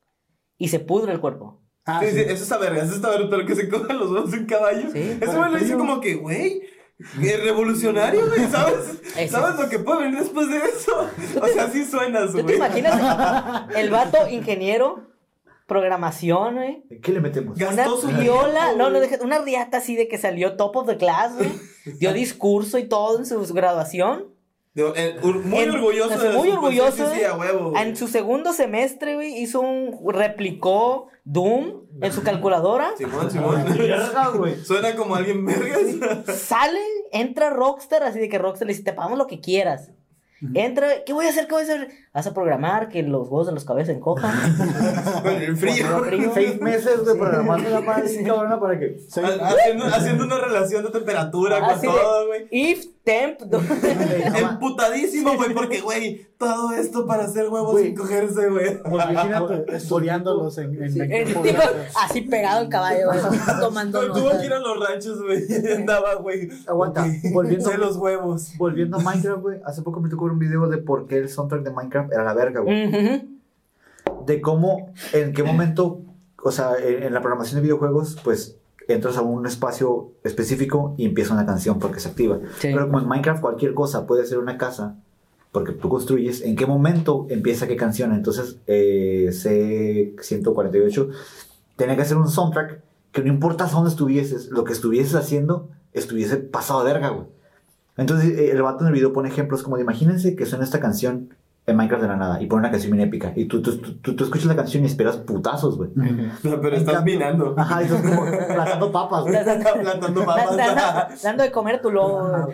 y se pudre el cuerpo. Ah, Sí, sí. sí, eso está verga, eso está verga, pero que se cojan los huevos de un caballo. Sí, Eso por me el lo dice frío. como que, güey, es revolucionario, güey, ¿sabes? Ese. ¿Sabes lo que puede venir después de eso? O sea, así suenas, ¿Tú te güey. imaginas el vato ingeniero, programación, güey? ¿Qué le metemos? Gastó Una su viola, tiempo, no, no, güey. deja- una riata así de que salió top of the class, güey. Dio discurso y todo en su graduación. Digo, eh, or- muy En- orgulloso así, de muy su- orgulloso, Sí, sí, sí, ¿eh? a huevo. güey. En su segundo semestre, güey, hizo un. replicó Doom en su calculadora. Simón, Simón. Verga, güey. Suena como alguien vergas. Sale, entra Rockstar, así de que Rockstar le dice: te pagamos lo que quieras. Entra, ¿qué voy a hacer? ¿Qué voy a hacer? Vas a programar que los huevos de los cabezas se encojan. Con el frío. Cuando frío. Seis meses, güey, Sí. programando la madre así, cabrona, para que. Ha- Haciendo, haciendo una relación de temperatura con Así de, todo, güey. if temp. Emputadísimo, güey, porque, güey, todo esto para hacer huevos Güey. sin cogerse, güey. Imagínate estudiándolos en, en Sí, el tiempo tipo de- así pegado al caballo, güey, tomando Tuvo notas. que ir a los ranchos, güey. Y andaba, güey. Aguanta, ok, volviendo- de los huevos. Volviendo a Minecraft, güey. Hace poco me tocó ver un video de por qué el soundtrack de Minecraft era la verga, güey. Ujú. De cómo, en qué momento, o sea, en, en la programación de videojuegos, pues entras a un espacio específico y empieza una canción porque se activa. Sí. Pero como en Minecraft cualquier cosa puede ser una casa, porque tú construyes, ¿en qué momento empieza qué canción? Entonces, eh, C ciento cuarenta y ocho tenía que hacer un soundtrack que no importa a dónde estuvieses, lo que estuvieses haciendo, estuviese pasado de verga, güey. Entonces, eh, el vato en el video pone ejemplos como de, imagínense que suena esta canción en Minecraft de la nada y pone una canción bien épica. Y tú, tú, tú, tú, tú escuchas la canción y esperas putazos, güey. No, pero En estás cambio- minando. Ajá, y estás como plantando papas, güey. Plantando Da- papas. da- Dando de comer a tu lobo.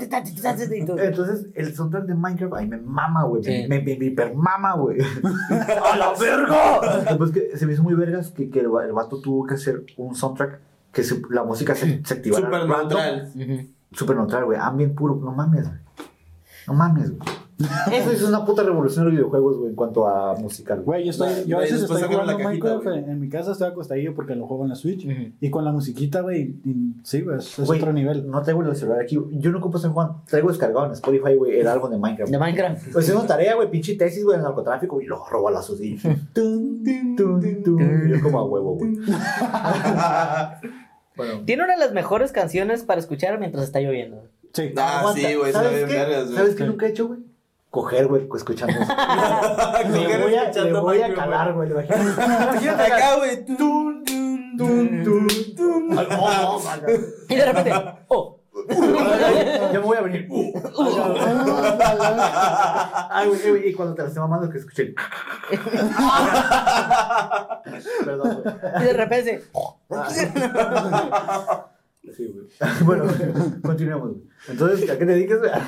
Y tú- Entonces, el soundtrack de Minecraft, ay, me mama, güey. Sí. Me, me, me hiper mama, güey. ¡A la verga! Después que se me hizo muy vergas que, que el, va- el vato tuvo que hacer un soundtrack que se- la música se, se activara. Súper random. neutral. Ujú. Súper neutral, güey. Ambient puro. No mames, güey. No mames, güey. Eso es una puta revolución de los videojuegos, güey, en cuanto a musical. Güey, yo, estoy, La- yo a y veces después estoy sacaron la jugando cajita, Minecraft güey. en, en mi casa, estoy acostadillo porque lo juego en la Switch. Ujú. Y con la musiquita, güey, y- sí, güey, es, es Güey, otro nivel. No traigo el celular aquí. Yo no ocupo estar jugando. Traigo descargado en Spotify, güey, el álbum de Minecraft. De Minecraft. Pues es una tarea, güey, pinche tesis, güey, en narcotráfico, y lo robo a la Susi. Tun, tun, tun, tun. Yo como a huevo, güey. Bueno. Tiene una de las mejores canciones para escuchar mientras está lloviendo. Sí. Ah, Aguanta. sí, güey, se ¿Sabes ve bien qué? vergas, güey. ¿Sabes qué nunca he hecho, güey? Coger, güey, escuchando eso. Le Coger voy a, le escuchando voy a Minecraft, calar, güey. Imagínate. Imagínate acá. Acá, güey. Tun, tun, tun, tun, tun. Ay, oh, oh, acá. Y de repente, oh. Ya me voy a venir. Ay, güey, güey, y cuando te la esté mamando, que escuché. Perdón, güey. Y de repente, Sí, güey. Bueno, continuemos, güey. Entonces, ¿a qué te dedicas, güey?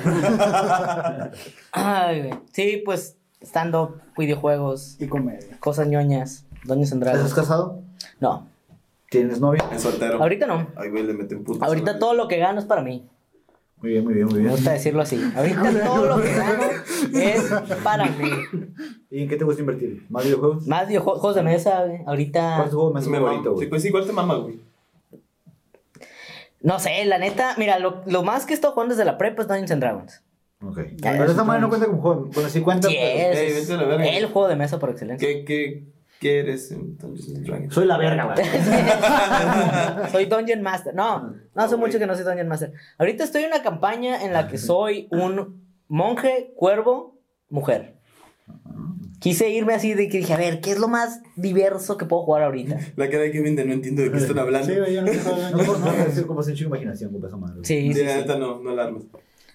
ay, güey. Sí, pues, stand-up, videojuegos, Y comedia. cosas ñoñas, Doños en ¿Estás Dragos. casado? No, ¿Tienes novia? Es soltero. ahorita no. Ay, güey, le meten putas. Ahorita todo lo que gano es para mí. Muy bien, muy bien, muy Me bien. gusta decirlo así. Ahorita todo lo que gano es para mí. ¿Y en qué te gusta invertir? ¿Más videojuegos? Más videojuegos juegos de mesa, güey. Ahorita. ¿Cuál es tu juego más Me favorito, mama. Sí, güey? pues sí, igual te mama, güey. No sé, la neta, mira, lo, lo más que he estado jugando desde la prepa es Dungeons and Dragons. Ok. Pero esa madre no cuenta como juego. Bueno, sí cuenta. Sí, pero- es Ey, vete a la verga. el juego de mesa por excelencia. ¿Qué, qué, qué eres en Dungeons and Dragons? Soy la verga, güey. Soy Dungeon Master. No, no hace mucho que no soy Dungeon Master. Ahorita estoy en una campaña en la que soy un monje, cuervo, mujer. Quise irme así de que dije, a ver, ¿qué es lo más diverso que puedo jugar ahorita? La cara de Kevin de no entiendo de qué están hablando. Sí, güey, yo no sé. No, no, no, es como sin chico imaginación con esa madre. Sí, Sí, sí, la sí. neta no, no la armas.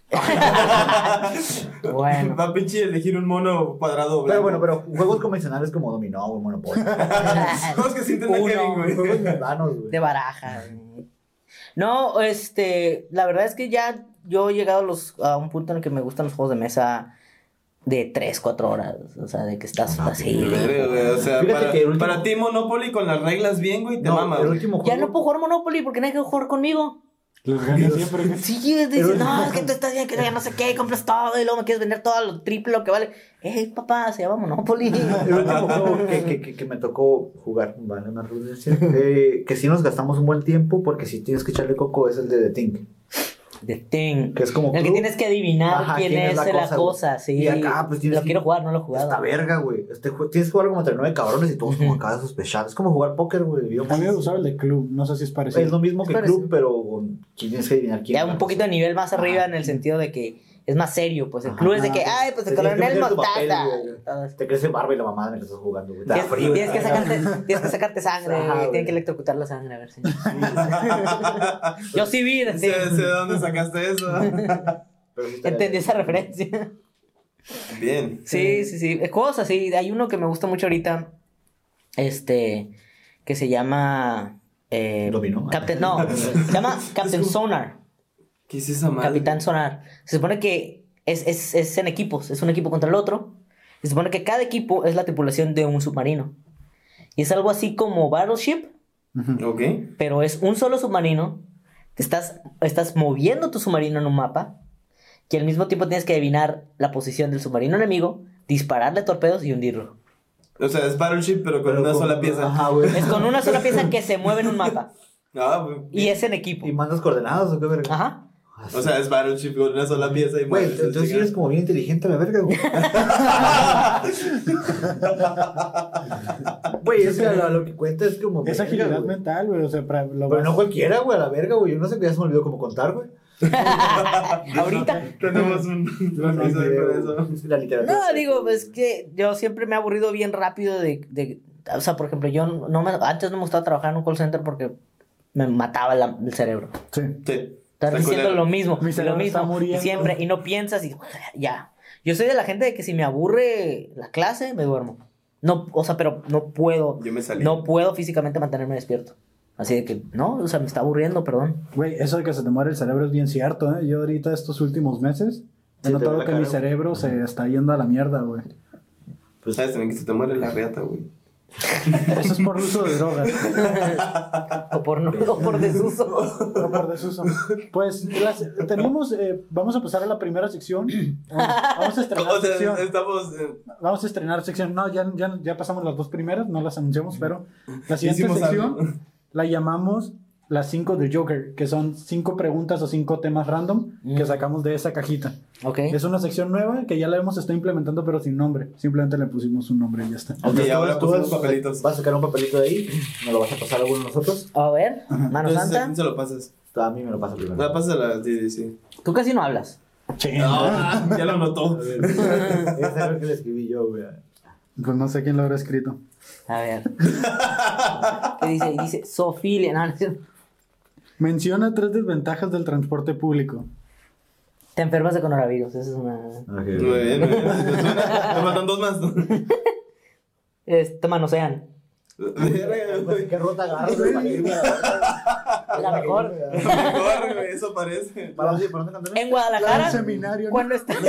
Bueno. Va pinche elegir un mono cuadrado Pero blanco. bueno, pero juegos convencionales como Dominó o Monopoly. Juegos que sienten a Uno. Kevin, güey. Juegos mundanos, güey. De baraja. güey. No, este, la verdad es que ya yo he llegado a, los, a un punto en el que me gustan los juegos de mesa de tres, cuatro horas. O sea, de que estás así. Verga, güey, o sea, Fíjate para, que el último- para ti Monopoly con las reglas bien, güey, te No, mamas. el güey. último Ya juego. no puedo jugar Monopoly porque nadie quiere jugar conmigo. Los gané siempre. Sí, es decir, no, es que tú estás bien, que ya no sé qué, compras todo y luego me quieres vender todo lo triple lo que vale. Eh, papá, se llama Monopoly. El último juego que, que, que, que me tocó jugar, vale, una redundancia, eh, que sí nos gastamos un buen tiempo porque si tienes que echarle coco es el de The Thing. The Thing. Que es como El que club. tienes que adivinar Ajá, quién, es la cosa, güey. sí. Y acá, pues tienes Lo que- quiero jugar, no lo he jugado. Esta verga, güey. Este, jue- tienes que jugar como entre nueve cabrones y todos como acá de sospechados. Es como jugar póker, güey. Yo- A mí me gustaba el de club, no sé si es parecido. Es lo mismo que Es parecido. club, pero con- tienes que adivinar quién Ya es un la poquito cosa. de nivel más arriba Ajá. en el sentido de que es más serio, pues el Ajá. club es de que, ay, pues Te el tienes que coronel meter tu papel, mostaza. güey. Todo eso. Te crece barba y la mamada en la que estás jugando, güey. Te da Tienes, frío. tienes que sacarte, tienes que sacarte sangre, Ajá, güey, güey. tienen que electrocutar la sangre, a ver si. Yo sí vi, Sé, sí. sé de dónde sacaste eso. Pero sí está Entendí bien. esa referencia. Bien. Sí, sí, sí. Cosas así. Hay uno que me gusta mucho ahorita. Este. Que se llama. Eh, Dominó. Captain, no. Se llama Captain Sonar. ¿Qué es esa madre? Capitán Sonar. Se supone que es, es, es en equipos. Es un equipo contra el otro. Se supone que cada equipo es la tripulación de un submarino. Y es algo así como Battleship. Ok. Pero es un solo submarino. Te estás, estás moviendo tu submarino en un mapa. Y al mismo tiempo tienes que adivinar la posición del submarino enemigo, dispararle torpedos y hundirlo. O sea, es Battleship, pero con Pero una con- sola pieza. Ajá, güey. Es con una sola pieza que se mueve en un mapa. Ah, güey. Y es en equipo. ¿Y mandas coordenadas o qué verga? Ajá. O sea, es Battleship con una sola pieza y Güey, madre, entonces sí chingada. eres como bien inteligente la verga, güey. Güey, es que lo, lo que cuenta es como. Es verga, agilidad güey. mental, güey. O sea, para, lo Pero vas- no cualquiera, güey, a la verga, güey. Yo no sé que ya se me olvidó cómo contar, güey. Ahorita. Tenemos un un episodio para eso. La literatura. No, digo, es que yo siempre me he aburrido bien rápido de... de o sea, por ejemplo, yo no me, antes no me gustaba trabajar en un call center porque me mataba la- el cerebro. Sí. Sí. Estás Está diciendo culero. lo mismo, Mi y cerebro lo está mismo, y muriendo. siempre, y no piensas y ya. Yo soy de la gente de que si me aburre la clase, me duermo. No, o sea, pero no puedo, Yo me salí. no puedo físicamente mantenerme despierto. Así de que, no, o sea, me está aburriendo, perdón. Güey, eso de que se te muere el cerebro es bien cierto, ¿eh? Yo ahorita estos últimos meses he Sí, te notado ve la que cara, mi güey. cerebro se está yendo a la mierda, güey. Pues sabes también que se te muere la reata, güey. Eso es por uso de drogas. O por, no, o por desuso. No por desuso. Pues las- tenemos, eh, vamos a pasar a la primera sección. Vamos a estrenar O sea, sección. estamos. eh, Vamos a estrenar sección. No, ya, ya, ya pasamos las dos primeras, no las anunciamos, pero la siguiente Hicimos sección algo. la llamamos las cinco de Joker, que son cinco preguntas o cinco temas random que Mm. sacamos de esa cajita. Ok. Es una sección nueva que ya la hemos estado implementando, pero sin nombre. Simplemente le pusimos un nombre y ya está. Ok, y ahora tú pusimos vas- papelitos. Vas a sacar un papelito de ahí, nos lo vas a pasar a alguno de nosotros. A ver, mano Entonces, ¿a santa. quién se lo pasas? Tú a mí me lo pasas primero. La pasas a la. Sí, sí, sí. Tú casi no hablas. Ah, ya lo notó. Ese es lo que le escribí yo, güey. Pues no sé quién lo habrá escrito. A ver. ¿Qué dice? Dice Sofilia. No, no es cierto. Menciona tres desventajas del transporte público. Te enfermas de coronavirus. Esa es una. Muy bien, muy bien. Me faltan dos más. Es, te manosean. ¿Qué ruta agarras, güey? para irme a- La mejor. Mejor, güey, eso parece. ¿Para dónde, para dónde cantar? En Guadalajara. Un seminario, ¿no? Cuando está.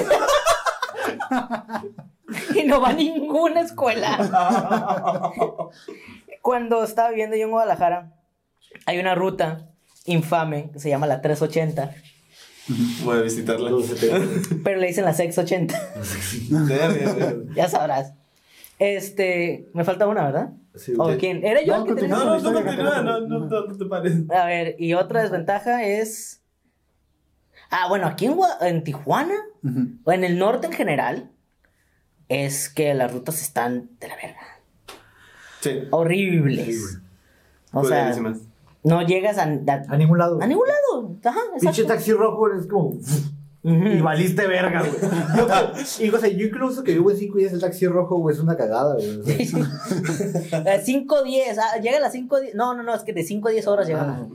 Y no va a ninguna escuela. Cuando estaba viviendo yo en Guadalajara, hay una ruta infame que se llama la trescientos ochenta, Voy a visitarla. pero le dicen la sexcientos ochenta. Verga, verga. Ya sabrás. Este, me falta una, ¿verdad? Sí, ¿O sí. quién? ¿Era yo No, el que tenía? No, no, no, Historia que continúa, te- no, no, no, no te pares. A ver, y otra desventaja es... Ah, bueno, aquí en, Gua- en Tijuana, Ujú. o en el norte en general, es que las rutas están de la verga. Sí. Horribles. O sea, Culerísimas. no llegas a, a, A ningún lado. a ningún lado. Ajá, Pinche exacto. taxi rojo es como. Ujú. Y valiste verga, güey. Yo, y, o sea, yo incluso que vivo en cinco días el taxi rojo, güey, es una cagada, güey. O sea, Sí, sí. Eh, cinco diez, ah, llega a las cinco diez. No, no, no, es que de cinco a diez horas llegamos.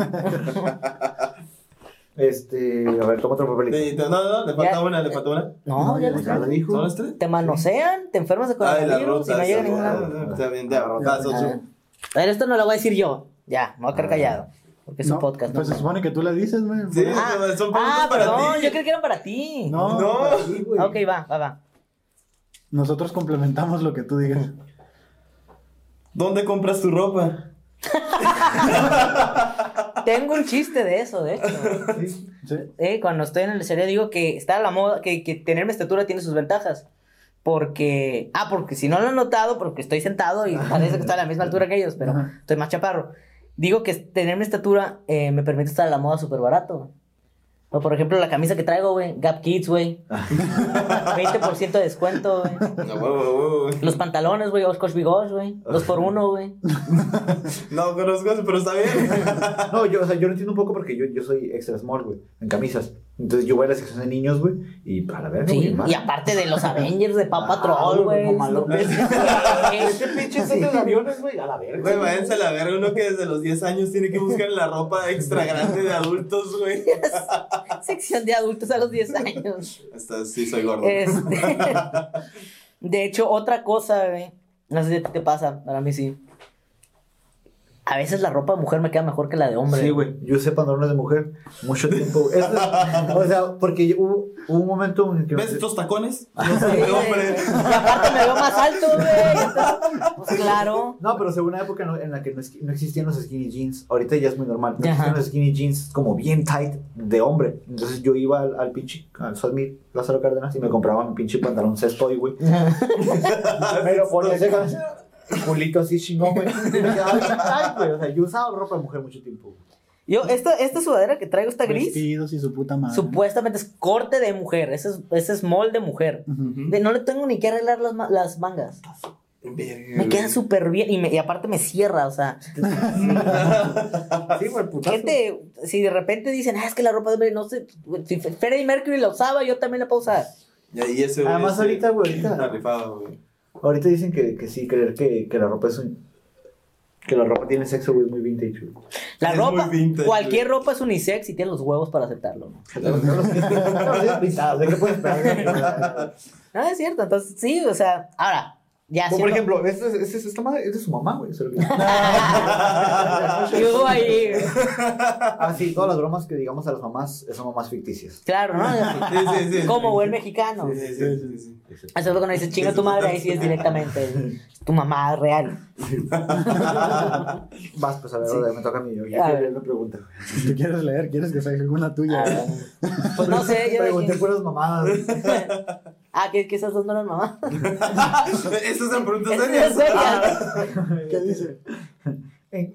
Este, a ver, toma otro papelito. Sí, No, no, no, le falta Ya. una, le falta una. No, ya ya lo ya lo sé. dijo. ¿Son las tres? Te manosean, te enfermas de Ah, de la coronavirus y ruta. no llega a esa, ningún ah, lado. ah, Está bien, ya. Vas, ocho. Ah. A ver, esto no lo voy a decir yo. Ya, me voy a quedar callado. Porque es un No, podcast. Pues ¿no? se supone que tú la dices, güey. Sí. Ah, son ah, preguntas para perdón, ti. yo creí que eran para ti. No, No. Sí, güey. Ah, ok, va, va, va. nosotros complementamos lo que tú digas. ¿Dónde compras tu ropa? Tengo un chiste de eso, de hecho. Sí. Sí. Eh, cuando estoy en el serio digo que está a la moda, que, que tener mi estatura tiene sus ventajas. Porque, ah, porque si no lo han notado, porque estoy sentado y parece que estoy a la misma altura que ellos, pero Ajá. estoy más chaparro. Digo que tener mi estatura eh, me permite estar a la moda súper barato. O por ejemplo, la camisa que traigo, güey, Gap Kids, güey. veinte por ciento de descuento, güey. No, huevo, huevo. Los pantalones, güey, Oshkosh Bigos, güey. Dos por uno, güey. No conozco eso, pero está bien. No, yo, o sea, yo lo entiendo un poco porque yo, yo soy extra small, güey, en camisas. Entonces yo voy a la sección de niños, güey, y para ver, Sí, güey, mal. y aparte de los Avengers de Paw Ah, Patrol, güey, güey. mamalón. Ese pinche set de aviones, güey, a la verga. Güey, váyanse a la verga. Uno que desde los diez años tiene que buscar la ropa extra grande de adultos, güey. sección de adultos a los diez años. Hasta sí soy gordo. Este, de hecho, otra cosa, güey. No sé si a ti te pasa, para mí sí. A veces la ropa de mujer me queda mejor que la de hombre. Sí, güey, yo usé pantalones de mujer mucho tiempo. Eso es- o sea, porque hubo, hubo un momento en que... ¿Ves estos tacones? Sí, No soy de hombre. y aparte me veo más alto, güey. Entonces, pues claro. No, pero según una época no- en la que no, es- no existían los skinny jeans. Ahorita ya es muy normal. No Ajá. existían los skinny jeans como bien tight de hombre. Entonces yo iba al, al pinche, al Sosmir, Lázaro Cárdenas, y me compraba mi pinche pantalón cestoy, güey. Me lo ponía ese con culito así chingón, güey. Y me quedaba bien tight, güey. O sea, yo usaba ropa de mujer mucho tiempo. Yo, esta, esta sudadera que traigo, esta gris, Vestidos y su puta madre. supuestamente es corte de mujer. Ese es, ese es molde de mujer. Ujú. De- no le tengo ni que arreglar las, ma- las mangas. Verga, Me queda güey. súper bien y, me- y aparte me cierra, o sea. Sí, güey, putazo. Gente, si de repente dicen, ah, es que la ropa de hombre, no sé, si Freddie Mercury la usaba, yo también la puedo usar. Y ahí ese güey. Además, ese- ahorita, güey, ahorita. Está rifado, güey. Ahorita dicen que, que sí, creer que, que la ropa es un... Que la ropa tiene sexo, güey, es muy vintage, güey. La Es ropa, muy vintage, cualquier ropa es unisex y tiene los huevos para aceptarlo, ¿no? No los tienes pintados, ¿de qué puedes esperar? No, es cierto, entonces sí, o sea, ahora, ya Como por siendo- ejemplo, esta, esta, esta madre es de su mamá, güey. eso es lo que- Y hubo ahí, Ah, sí, todas las bromas que digamos a las mamás son mamás ficticias. claro, ¿no? Sí, sí, sí. Como buen mexicano. Sí, sí, sí, sí, sí. Eso es lo que nos dice, chinga tu madre, ahí sí es directamente tu mamá real. Vas, pues a ver, ahora me toca a mí. Yo A ya ver. quiero una pregunta. ¿Tú quieres leer? ¿Quieres que saque alguna tuya? Ah, pues no sé, yo de Pregunté quién- puras mamadas. Ah, que, que esas dos no eran mamá. Estas son preguntas Esas serias. son serias. ¿Qué dice? En-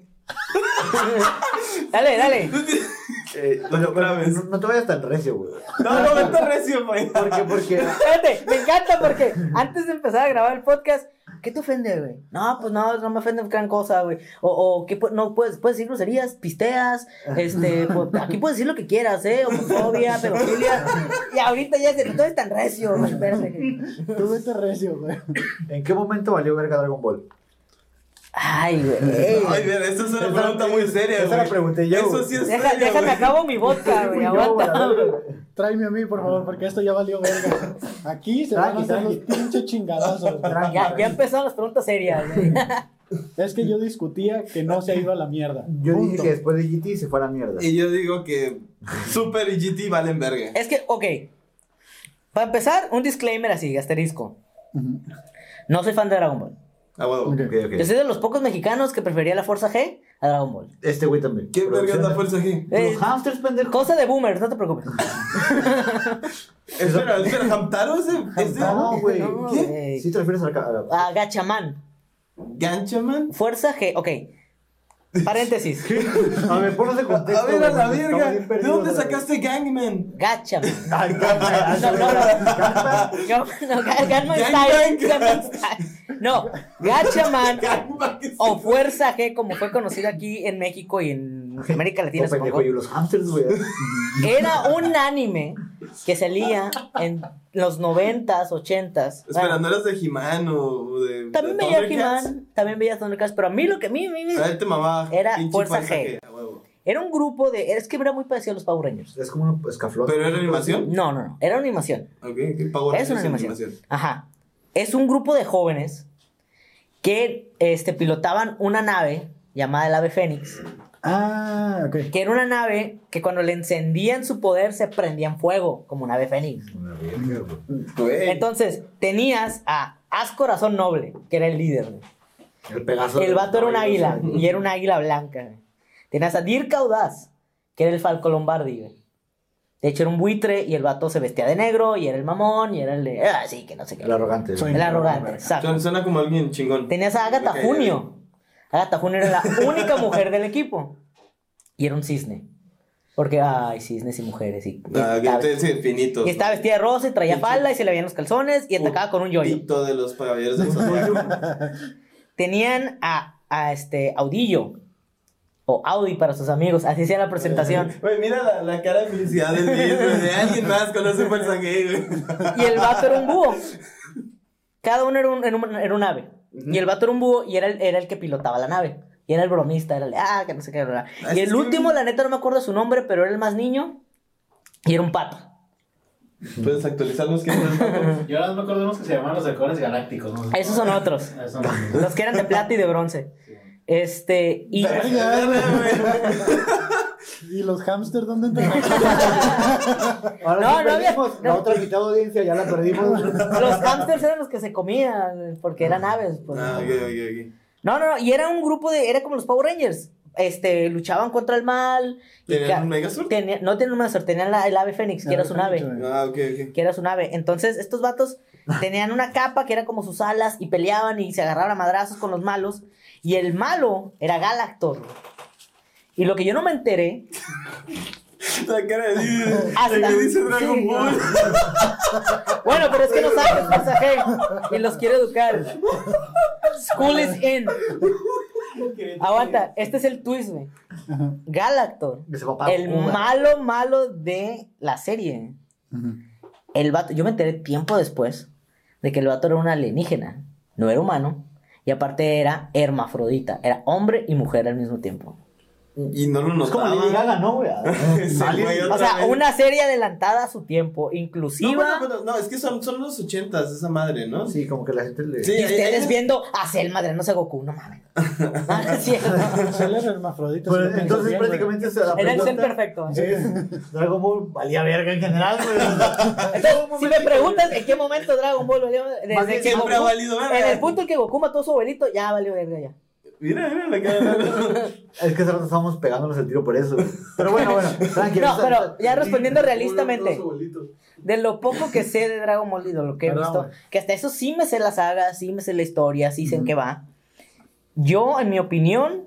Dale, dale. eh, no, no, Otra vez. no, no te vayas tan recio, güey. No, no, vete recio, güey. Porque, porque... Espérate, me encanta porque antes de empezar a grabar el podcast, ¿qué te ofende, güey? No, pues no, no me ofende gran cosa, güey. O, o ¿qué pu- no puedes, puedes decir groserías, pisteas, este, pues, aquí puedes decir lo que quieras, ¿eh? Homofobia, pedofilia. Y ahorita ya es de, no eres tan recio, güey, espérate. que- Tú vete recio, güey. ¿En qué momento valió verga Dragon Ball? Ay, güey. Ay, mira, esta es una Esa- pregunta muy seria, esa güey. la pregunté yo, Eso güey. sí es Deja, serio, déjame güey. acabo mi vodka, güey, Fui yo, güey, aguanta. a ver, güey. Tráeme a mí, por favor, porque esto ya valió verga. Aquí se van a Tranqui, hacer los tranqui. pinches chingadazos. Tranqui. Ya, ya empezaron las preguntas serias, güey. Es que yo discutía que no se ha ido a la mierda. Yo dije Punto. que después de G T se fue a la mierda. Y yo digo que Super y G T valen verga. Es que, ok. Para empezar, un disclaimer así, asterisco. Ujú. No soy fan de Dragon Ball. Ah, huevo. Ok. Ok, ok. Yo soy de los pocos mexicanos que prefería la Fuerza G a Dragon Ball. Este güey también. ¿Qué verga es la fuerza aquí? Eh, Los hamsters, pendejo. cosa de boomers, no te preocupes. Espera, espera, ¿Hamtaro ese? ese? No, güey. No, ¿Qué? güey. Sí te refieres a la... a la- A Gachaman. ¿Ganchaman? Fuerza G, ok. Paréntesis. A ver, ponnos de contexto. A ver, a la güey, estamos verga. bien ¿De perdidos, dónde güey. sacaste Gangman? Gatchaman. Ay, Gatman. No, no, no. No, no, Ga- Gatman Style. Gatman Style. No, Gatchaman Gangman. o Fuerza G, como fue conocido aquí en México y en América Latina, Oh, pendejo, supongo. y los hamsters, güey. Era un anime que salía en los noventas, ochentas. Espera, ¿no eras de He-Man o de. También de veía Thundercats? He-Man, también veía Thundercats, pero a mí lo que a mí, a mí me- A él te mamaba. Era pinche Fuerza G. a huevo. era un grupo de, es que era muy parecido a los Power Rangers. Es como un escaflón. ¿Pero era animación? No, no, no, era una animación. Ok, ¿qué Power Es una Rangers animación. Ajá. Es un grupo de jóvenes que este, pilotaban una nave llamada el Ave Fénix, Ah, ok. que era una nave que cuando le encendían su poder se prendía en fuego, como un ave fénix. Una verga, güey. Güey. Entonces, tenías a As Corazón Noble, que era el líder. güey. El Pegaso. El vato era un águila, y era un águila blanca. güey. Tenías a Dirk Audaz, que era el Falco Lombardi. güey. De hecho, era un buitre, y el vato se vestía de negro, y era el mamón, y era el de... Ah, sí, que no sé qué. El arrogante. Soy- El arrogante, exacto. Suena, suena como alguien chingón. Tenías a Agatha Me caía Junio. Agatha Junio era la única mujer del equipo. Y era un cisne. Porque, ay, cisnes y mujeres. Y, y Ah, estaba, que sí, infinitos. y estaba vestida de rosa y traía falda y se le veían los calzones y atacaba con un yoyo. Pito de los caballeros del Zodiaco. Tenían a, a este Audillo. O Audi para sus amigos. Así hacía la presentación. Güey, mira la, la cara de felicidad del Luis, güey. De alguien más conoce Fuerza Gay, güey. Y el vato era un búho. Cada uno era un, era un, era un ave. Y el vato era un búho y era el, era el que pilotaba la nave. Y era el bromista, era el de, ah, que no sé qué. Bla, bla. Ah, Y el sí. último, la neta no me acuerdo su nombre, pero era el más niño. Y era un pato. ¿Puedes actualizarnos qué es el pato? Yo ahora no me acuerdo de unos que se llamaban los halcones galácticos. ¿no? Esos son otros. Esos no. Los que eran de plata y de bronce. Este, y... ¿Y los hamsters dónde entran? Ahora No, sí no había- perdimos. La otra mitad de audiencia ya la perdimos. Los hamsters eran los que se comían, porque eran aves. Pues. Ah, ok, ok, ok. No, no, no, y era un grupo de, era como los Power Rangers. Este, luchaban contra el mal. y ¿Tenían ca- un Megazord? tenía- no tenían un Megazord, tenían la, el ave Fénix, que El era ave su Fénix, nave. güey. Ah, ok, ok. Que era su nave. Entonces, estos vatos tenían una capa que era como sus alas y peleaban y se agarraban a madrazos con los malos. Y el malo era Galactor. Y lo que yo no me enteré, La cara de Hasta- que dice Dragon sí. Ball. bueno, pero es que no sabes, mensaje, y los quiero educar. School is in. Aguanta, este es el twist, güey. Galactor, Que se va para el Cuba. malo malo de la serie. El vato, yo me enteré tiempo después de que el vato era un alienígena, no era humano, y aparte era hermafrodita, era hombre y mujer al mismo tiempo. Y no lo Es como Lady notaba. Gaga, ¿no, güey? Ese güey O otra sea, vez. una serie adelantada a su tiempo, No, inclusiva. bueno, bueno, no, es que son, son los ochentas esa madre, ¿no? Sí, como que la gente le. Sí, Y ahí- ustedes ahí- viendo a Selma drenándose a Goku, no mames. Ah, sí, Él era hermafrodita. Pues, sí lo piensas entonces bien, güey. prácticamente se la Era el ser pregunta perfecto. es, Dragon Ball valía verga en general, güey. Entonces, si me preguntas en qué momento Dragon Ball valió, Más desde bien que siempre ha Goku, valido verga. en el punto en que Goku mató a su abuelito, ya valió verga ya. Mira, mira la cara. Es que hace rato estábamos pegándonos el tiro por eso, güey. Pero bueno, bueno, tranquilo. No, pero ya respondiendo realistamente, Su abuelito. de lo poco que sé de Dragon Ball y de lo que he Perdón, visto, güey. que hasta eso sí me sé la saga, sí me sé la historia, sí sé en qué va. Yo, en mi opinión,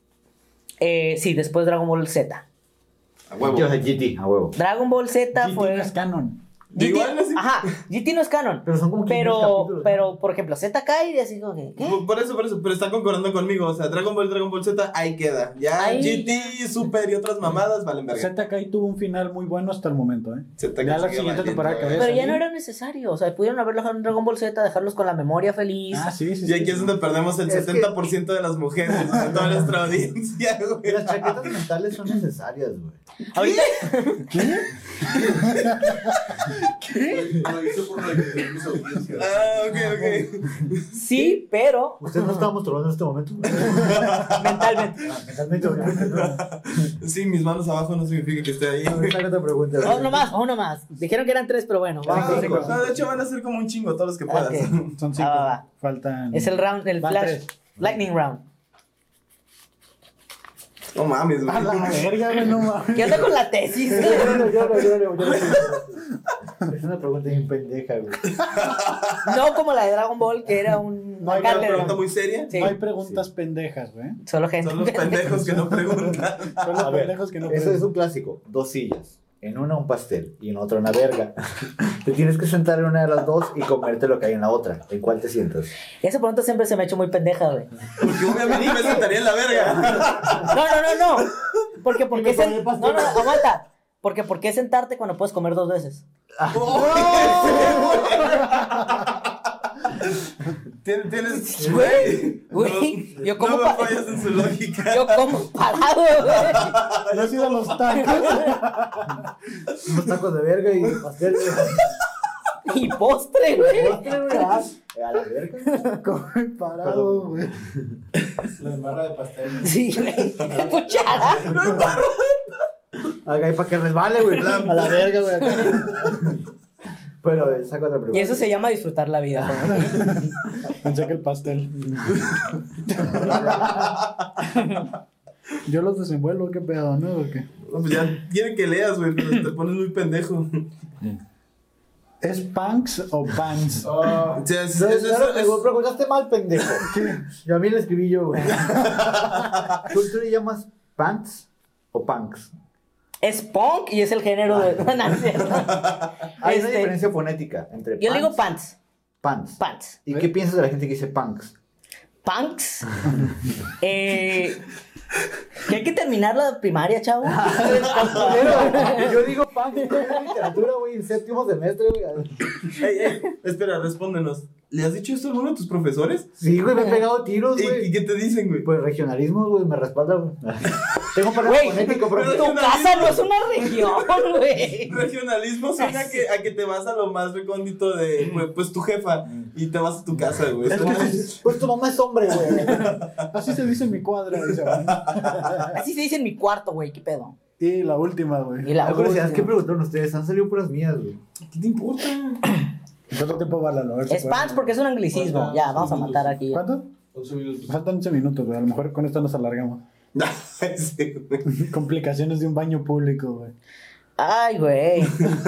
eh, sí, después Dragon Ball Z. A huevo. Yo soy G T, a huevo. Dragon Ball Z G T fue... no es canon. G T, Igual, así. ajá, G T no es canon. Pero son como quince Pero, capítulos, ¿no? pero, por ejemplo, Z Kai y así como que, ¿qué? Por- Por eso, por eso, pero está concordando conmigo. O sea, Dragon Ball, Dragon Ball Z, ahí queda. Ya Ahí G T, Super y otras mamadas valen verga. Z Kai tuvo un final muy bueno hasta el momento, ¿eh? Z Ya la sigue siguiente valiendo, temporada que eh. ves. Pero ya ahí. no era necesario, o sea, pudieron haberlo dejado en Dragon Ball Z, dejarlos con la memoria feliz. Ah, sí, sí. Y aquí sí, es sí. donde perdemos el Es que- setenta por ciento de las mujeres, de toda nuestra audiencia, Y güey. las chaquetas mentales son necesarias, güey. Ahorita, Lo hice por la que mis audiencias. Ah, ok, ok. sí, pero Ustedes no estábamos trabajando en este momento. mentalmente. Ah, mentalmente, obviamente. No. Sí, mis manos abajo no significa que esté ahí, güey. Ahorita que te pregunte. Oh, no más, oh, no más. Dijeron que eran tres, pero bueno. Ah, vamos a no, cinco. de hecho van a ser como un chingo todos los que puedas. Ok. Son cinco. Ah, va, va. Faltan. Es el round, el Van flash. tres. Lightning round. No mames, güey. A la verga, güey, no mames. ¿Qué onda con la tesis? Llóralo, llóralo, llóralo, llóralo. Es una pregunta bien pendeja, güey. No como la de Dragon Ball, que era un... No hay Una Cátedra. pregunta muy seria. Sí. No hay preguntas pendejas, güey. Solo gente. Son los pendejos que no preguntan. Son los A ver, pendejos que no Eso es preguntan. un clásico. Dos sillas. En una un pastel y en otra una verga. Te tienes que sentar en una de las dos y comerte lo que hay en la otra. ¿En cuál te sientas? Esa pregunta siempre se me ha hecho muy pendeja, güey. Porque obviamente me sentaría en la verga. No, no, no, no. Porque, porque Y me sen- pone el No, pastel. no, aguanta. Porque, ¿por qué sentarte cuando puedes comer dos veces? Tienes, tienes, güey. Güey, no- yo como no me pa- fallas en su lógica. Yo como parado, güey. Yo he sido a los tacos. Unos tacos de verga y pastel. Y postre, güey. A la verga. Come parado, güey. La embarra de pastel. Sí, güey. Cuchara. Haga ahí para que resbale, güey. A la verga, güey. acá. Bueno, a ver, saca otra pregunta. Y eso se llama disfrutar la vida. Pensé que el pastel. Yo los desenvuelvo, qué pedo, ¿no? ¿O qué? No, pues ya quieren que leas, güey, pero te pones muy pendejo. ¿Es punks o pants? O sea, es- No, es- es- no, es- me preguntaste mal, pendejo. Yo a mí le escribí yo, güey. ¿Tú, ¿Tú le llamas pants o punks? Es punk y es el género de... No, es cierto. Hay una Este, diferencia fonética entre Yo le digo pants pants. pants. Pants. ¿Y qué piensas de la gente que dice punks? Punks. Eh, que hay que terminar la primaria, chavo. Yo digo punks en literatura, güey, en séptimo semestre, güey. Ey, ey, espera, respóndenos. ¿Le has dicho esto a alguno de tus profesores? Sí, güey, me he pegado tiros, ¿Y, y güey. qué te dicen, güey? Pues regionalismo, güey, me respalda, güey. Tengo un problema Güey, fonético, profe. Tu casa no es una región, güey. Regionalismo suena a que, a que te vas a lo más recóndito de, güey, pues tu jefa, y te vas a tu casa, güey. Pues tu mamá es hombre, güey. Así se dice en mi cuadra, dice, güey. Así se dice en mi cuarto, güey. ¿Qué pedo? Y la última, güey. Y la La curiosidad es que última. preguntaron ustedes, han salido puras mías, güey. ¿Qué te importa? ¿Cuánto tiempo vale a ver si Es puede? pants porque es un anglicismo. Ya, vamos a matar aquí. ¿Cuánto? once minutos. Faltan once minutos, güey. A lo mejor con esto nos alargamos. Sí, güey. Complicaciones de un baño público, güey. Ay, güey.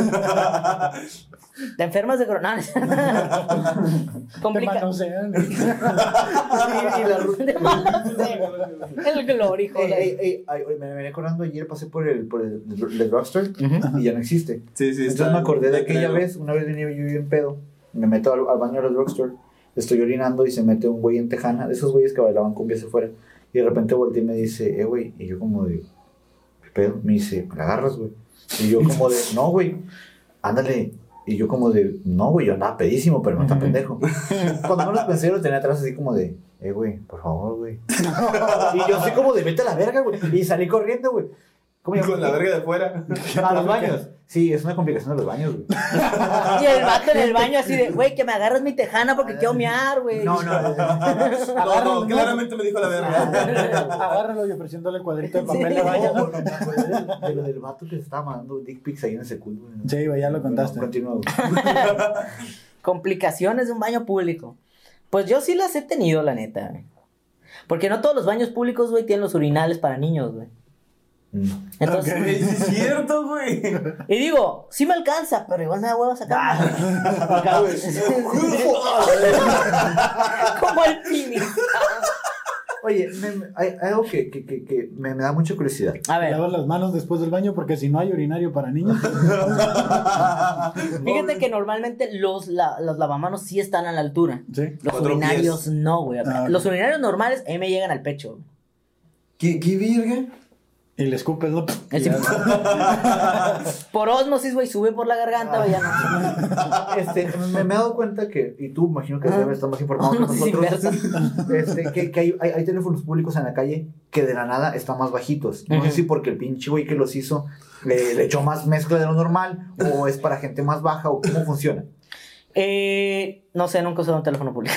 Te enfermas de coronavirus. Te Complica... manosean. Y la ruta. El glory, Ey, joder. ey, ey, ay, oye, me venía acordando, ayer pasé por el, por el, el drugstore y ya no existe. Sí, sí, Entonces está me acordé de en aquella decreo. vez, una vez venía yo bien pedo, me meto al, al baño del drugstore, estoy orinando y se mete un güey en tejana, de esos güeyes que bailaban cumbias afuera, y de repente volteé y me dice, eh, güey, y yo como de, ¿qué pedo? Me dice, ¿me la agarras, güey? Y yo como de, no, güey, ándale. Y yo como de, no, güey, yo andaba pedísimo, pero no tan pendejo. Cuando menos pensé, lo tenía atrás así como de, eh, güey, por favor, güey. Y yo así como de, vete a la verga, güey. Y salí corriendo, güey. ¿Cómo Con la verga de fuera. A los baños. Sí, es una complicación de los baños, güey. Y el vato en el baño así de, güey, que me agarras mi tejana porque quiero mear, güey. No, no, no. No, no, claramente me dijo la verga. Agárralo y ofreciéndole cuadrito de papel de baño. No, no, me acordé del- de lo del vato que se estaba mandando dick pics ahí en ese culo, güey. Sí, güey, ya lo contaste. Continúa, güey. Complicaciones de un baño público. Pues yo sí las he tenido, la neta, güey. Porque no todos los baños públicos, güey, tienen los urinales para niños, güey. Mm. Entonces, Güey, sí es cierto, güey. y digo, sí me alcanza, pero igual me da huevo a sacar. Acá, güey. Como el pini. Oye, me- me- hay, hay algo que, que, que, que me, me da mucha curiosidad. A ver, Lavas las manos después del baño porque si no hay urinario para niños. fíjate que normalmente los, la- los lavamanos sí están a la altura. Sí. Los Cuatro urinarios pies. no, güey. Ah, ok. Los urinarios normales a mí me llegan al pecho, güey. ¿Qué, qué verga? Y le escupes, ¿no? Es por osmosis, güey, sube por la garganta, güey, ya no. Este, me, me he dado cuenta que, y tú imagino que debes estar más informado que Sí, nosotros, este, que, que hay, hay, hay teléfonos públicos en la calle que de la nada están más bajitos. No sé si porque el pinche güey que los hizo le, le echó más mezcla de lo normal, o es para gente más baja, o cómo funciona. Eh, no sé, nunca he usado un teléfono público.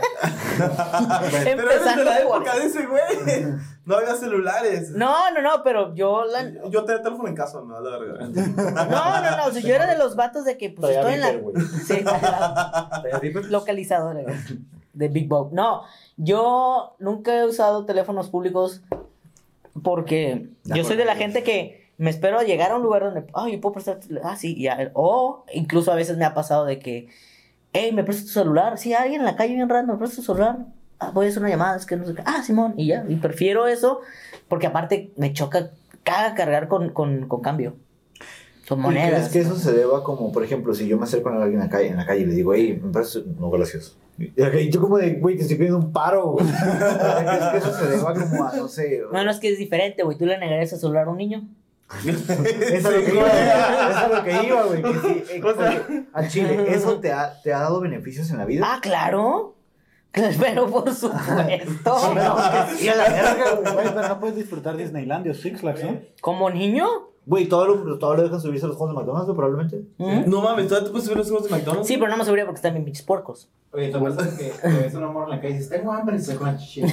Pero eres de la por- época de ese güey. No había celulares. No, no, no, pero yo la... Yo tenía teléfono en casa, me da la verga. No, no, no, o sea, yo era de los vatos de que pues Traía estoy en la... Viper, güey. Sí, Traía Viper. localizador güey, de Big Bob. No, yo nunca he usado teléfonos públicos porque De yo soy de la acuerdo. gente que me espero a llegar a un lugar donde, ay, yo puedo prestar, ah, sí, ya, o incluso a veces me ha pasado de que, hey, ¿me prestas tu celular? Sí, alguien en la calle bien raro, ¿me prestas tu celular? Ah, voy a hacer una llamada, es que no sé qué, ah, Simón, y ya, y prefiero eso, porque aparte me choca, caga cargar con, con, con cambio, con monedas. ¿Crees que eso se deba como, por ejemplo, si yo me acerco a alguien en la calle, en la calle y le digo, hey, ¿me prestas? No, gracias. Y yo como de, güey, te estoy pidiendo un paro, güey. ¿Crees que eso se deba como a, no sé? Bueno, es que es diferente, güey, ¿tú le negarías el celular a un niño? Es a lo que iba, es a lo que iba, güey. Que sí, eh, oye, al chile, ¿eso te ha, te ha dado beneficios en la vida? Ah, claro. Pero por supuesto. Sí, a la verga, güey. Güey, pero no puedes disfrutar Disneylandia o Six Flags, ¿no? ¿Como niño? Güey, todo lo, todo lo dejan subirse a los juegos de McDonald's, ¿no? Probablemente. ¿Mm? No mames, ¿todavía te puedes subir los juegos de McDonald's? Sí, pero no me subiría porque están bien pinches puercos. Oye, ¿te acuerdas que te ves una morra en la calle y dices, tengo hambre y estoy con la chichilla?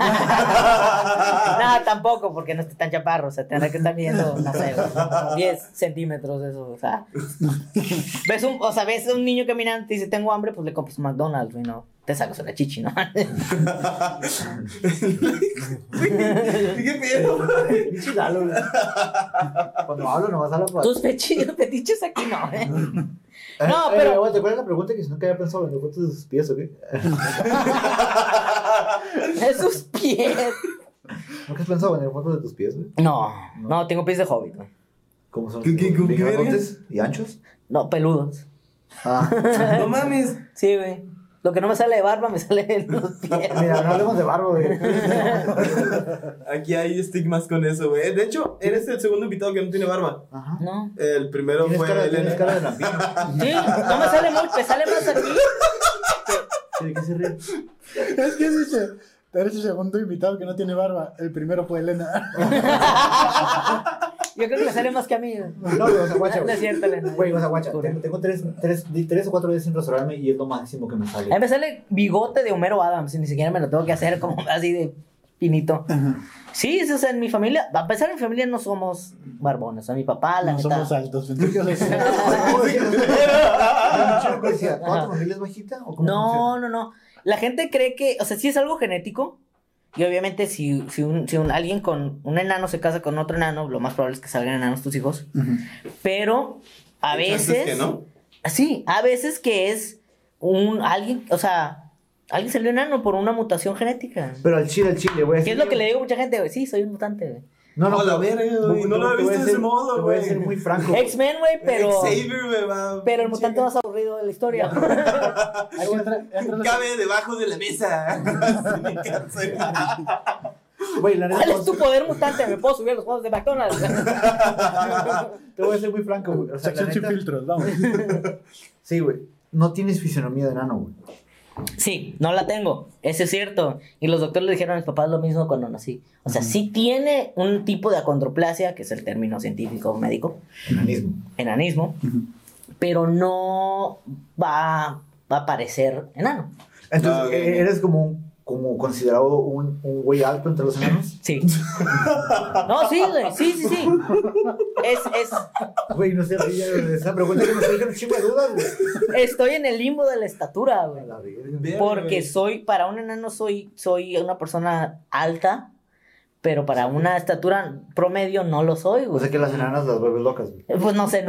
No, tampoco, porque no estoy tan chaparro. O sea, tendrá que estar midiendo, no sé, diez centímetros de eso. O sea, ves un, o sea, ves a un niño caminando y dice, tengo hambre, pues le compras un McDonald's, güey, no. Te sacas una chichi, ¿no? ¿Qué pedo? Pinche Lalo, güey. Cuando hablo nomás habla para... Tus fetiches, fetiches aquí no, ¿eh? Eh, No, eh, pero- güey, ¿te acuerdas la pregunta que si nunca había pensado en las fotos de sus pies o qué? De sus pies. ¿Nunca has pensado en las fotos de tus pies, güey? No, no, tengo pies de hobbit, güey. ¿Cómo son? ¿Qué- qué- ¿Bien qué verga? grandotes y anchos? No, peludos. Ah. No mames. Sí, güey. Lo que no me sale de barba me sale de los pies. Mira, no hablemos de barro, güey. Aquí hay estigmas con eso, güey. De hecho, eres el segundo invitado que no tiene barba. Ajá. No. El primero Tienes fue cara, Elena. tienes cara de lampiño. Sí, no me sale mucho, me sale más aquí. ¿De qué se ríe? Es que dice, eres el segundo invitado que no tiene barba. El primero fue Elena. Yo creo que me sale más que a mí. No, güey, o sea, guacha, No es cierto, Elena. güey, o sea, guacha, tengo, tengo tres, tres, tres o cuatro días sin rasurarme y es lo máximo que me sale. A mí me sale bigote de Homero Adams y ni siquiera me lo tengo que hacer como así de finito. Sí, o sea, en mi familia, a pesar de mi familia no somos barbones. O sea, mi papá, la No neta. somos altos. Pensé que ibas a decir- Mucha curiosidad, ¿toda tu familia es bajita o cómo No, funciona? no, no. La gente cree que, o sea, sí es algo genético. Y obviamente si, si, un, si un, alguien con un enano se casa con otro enano, lo más probable es que salgan enanos tus hijos. Pero a Hay chances veces... que no. Sí, a veces que es un alguien, o sea, alguien salió enano por una mutación genética. Pero al chile, al chile, güey. ¿Qué es lo que le digo a mucha gente, güey? Sí, soy un mutante, güey. No, no, A la pero- verga, güey, no lo te he voy visto a de ser- ese modo, Te voy a güey. ser muy franco. X-Men, güey, pero... Xavier, güey, va. Pero el mutante más aburrido de la historia. Ahí entra- entra la- Cabe debajo de la mesa. Güey, la neta, ¿Cuál es tu poder mutante? ¿Me puedo subir a los juegos de McDonald's? te voy a ser muy franco, güey. O sea, la Sección sin neta, filtros, vamos. sí, güey. No tienes fisionomía de enano, güey. Sí, no la tengo. Eso es cierto. Y los doctores le dijeron a mis papás lo mismo cuando nací. O sea, sí tiene un tipo de acondroplasia, que es el término científico médico. Enanismo. Enanismo. Pero no va, va a parecer enano. Entonces, Ah, ok. eh, ¿eres como, un- como considerado un, un güey alto entre los enanos? Sí. No, sí, güey. Sí, sí, sí. Es, es, Güey, no sé, ría de esa pregunta que nos dejan un chingo de dudas, güey. estoy en el limbo de la estatura, güey. A la verga. Verga, Porque güey. soy, para un enano soy, soy una persona alta, pero para una estatura promedio no lo soy, O güey. sea que las enanas las vuelves locas, güey. Pues no sé,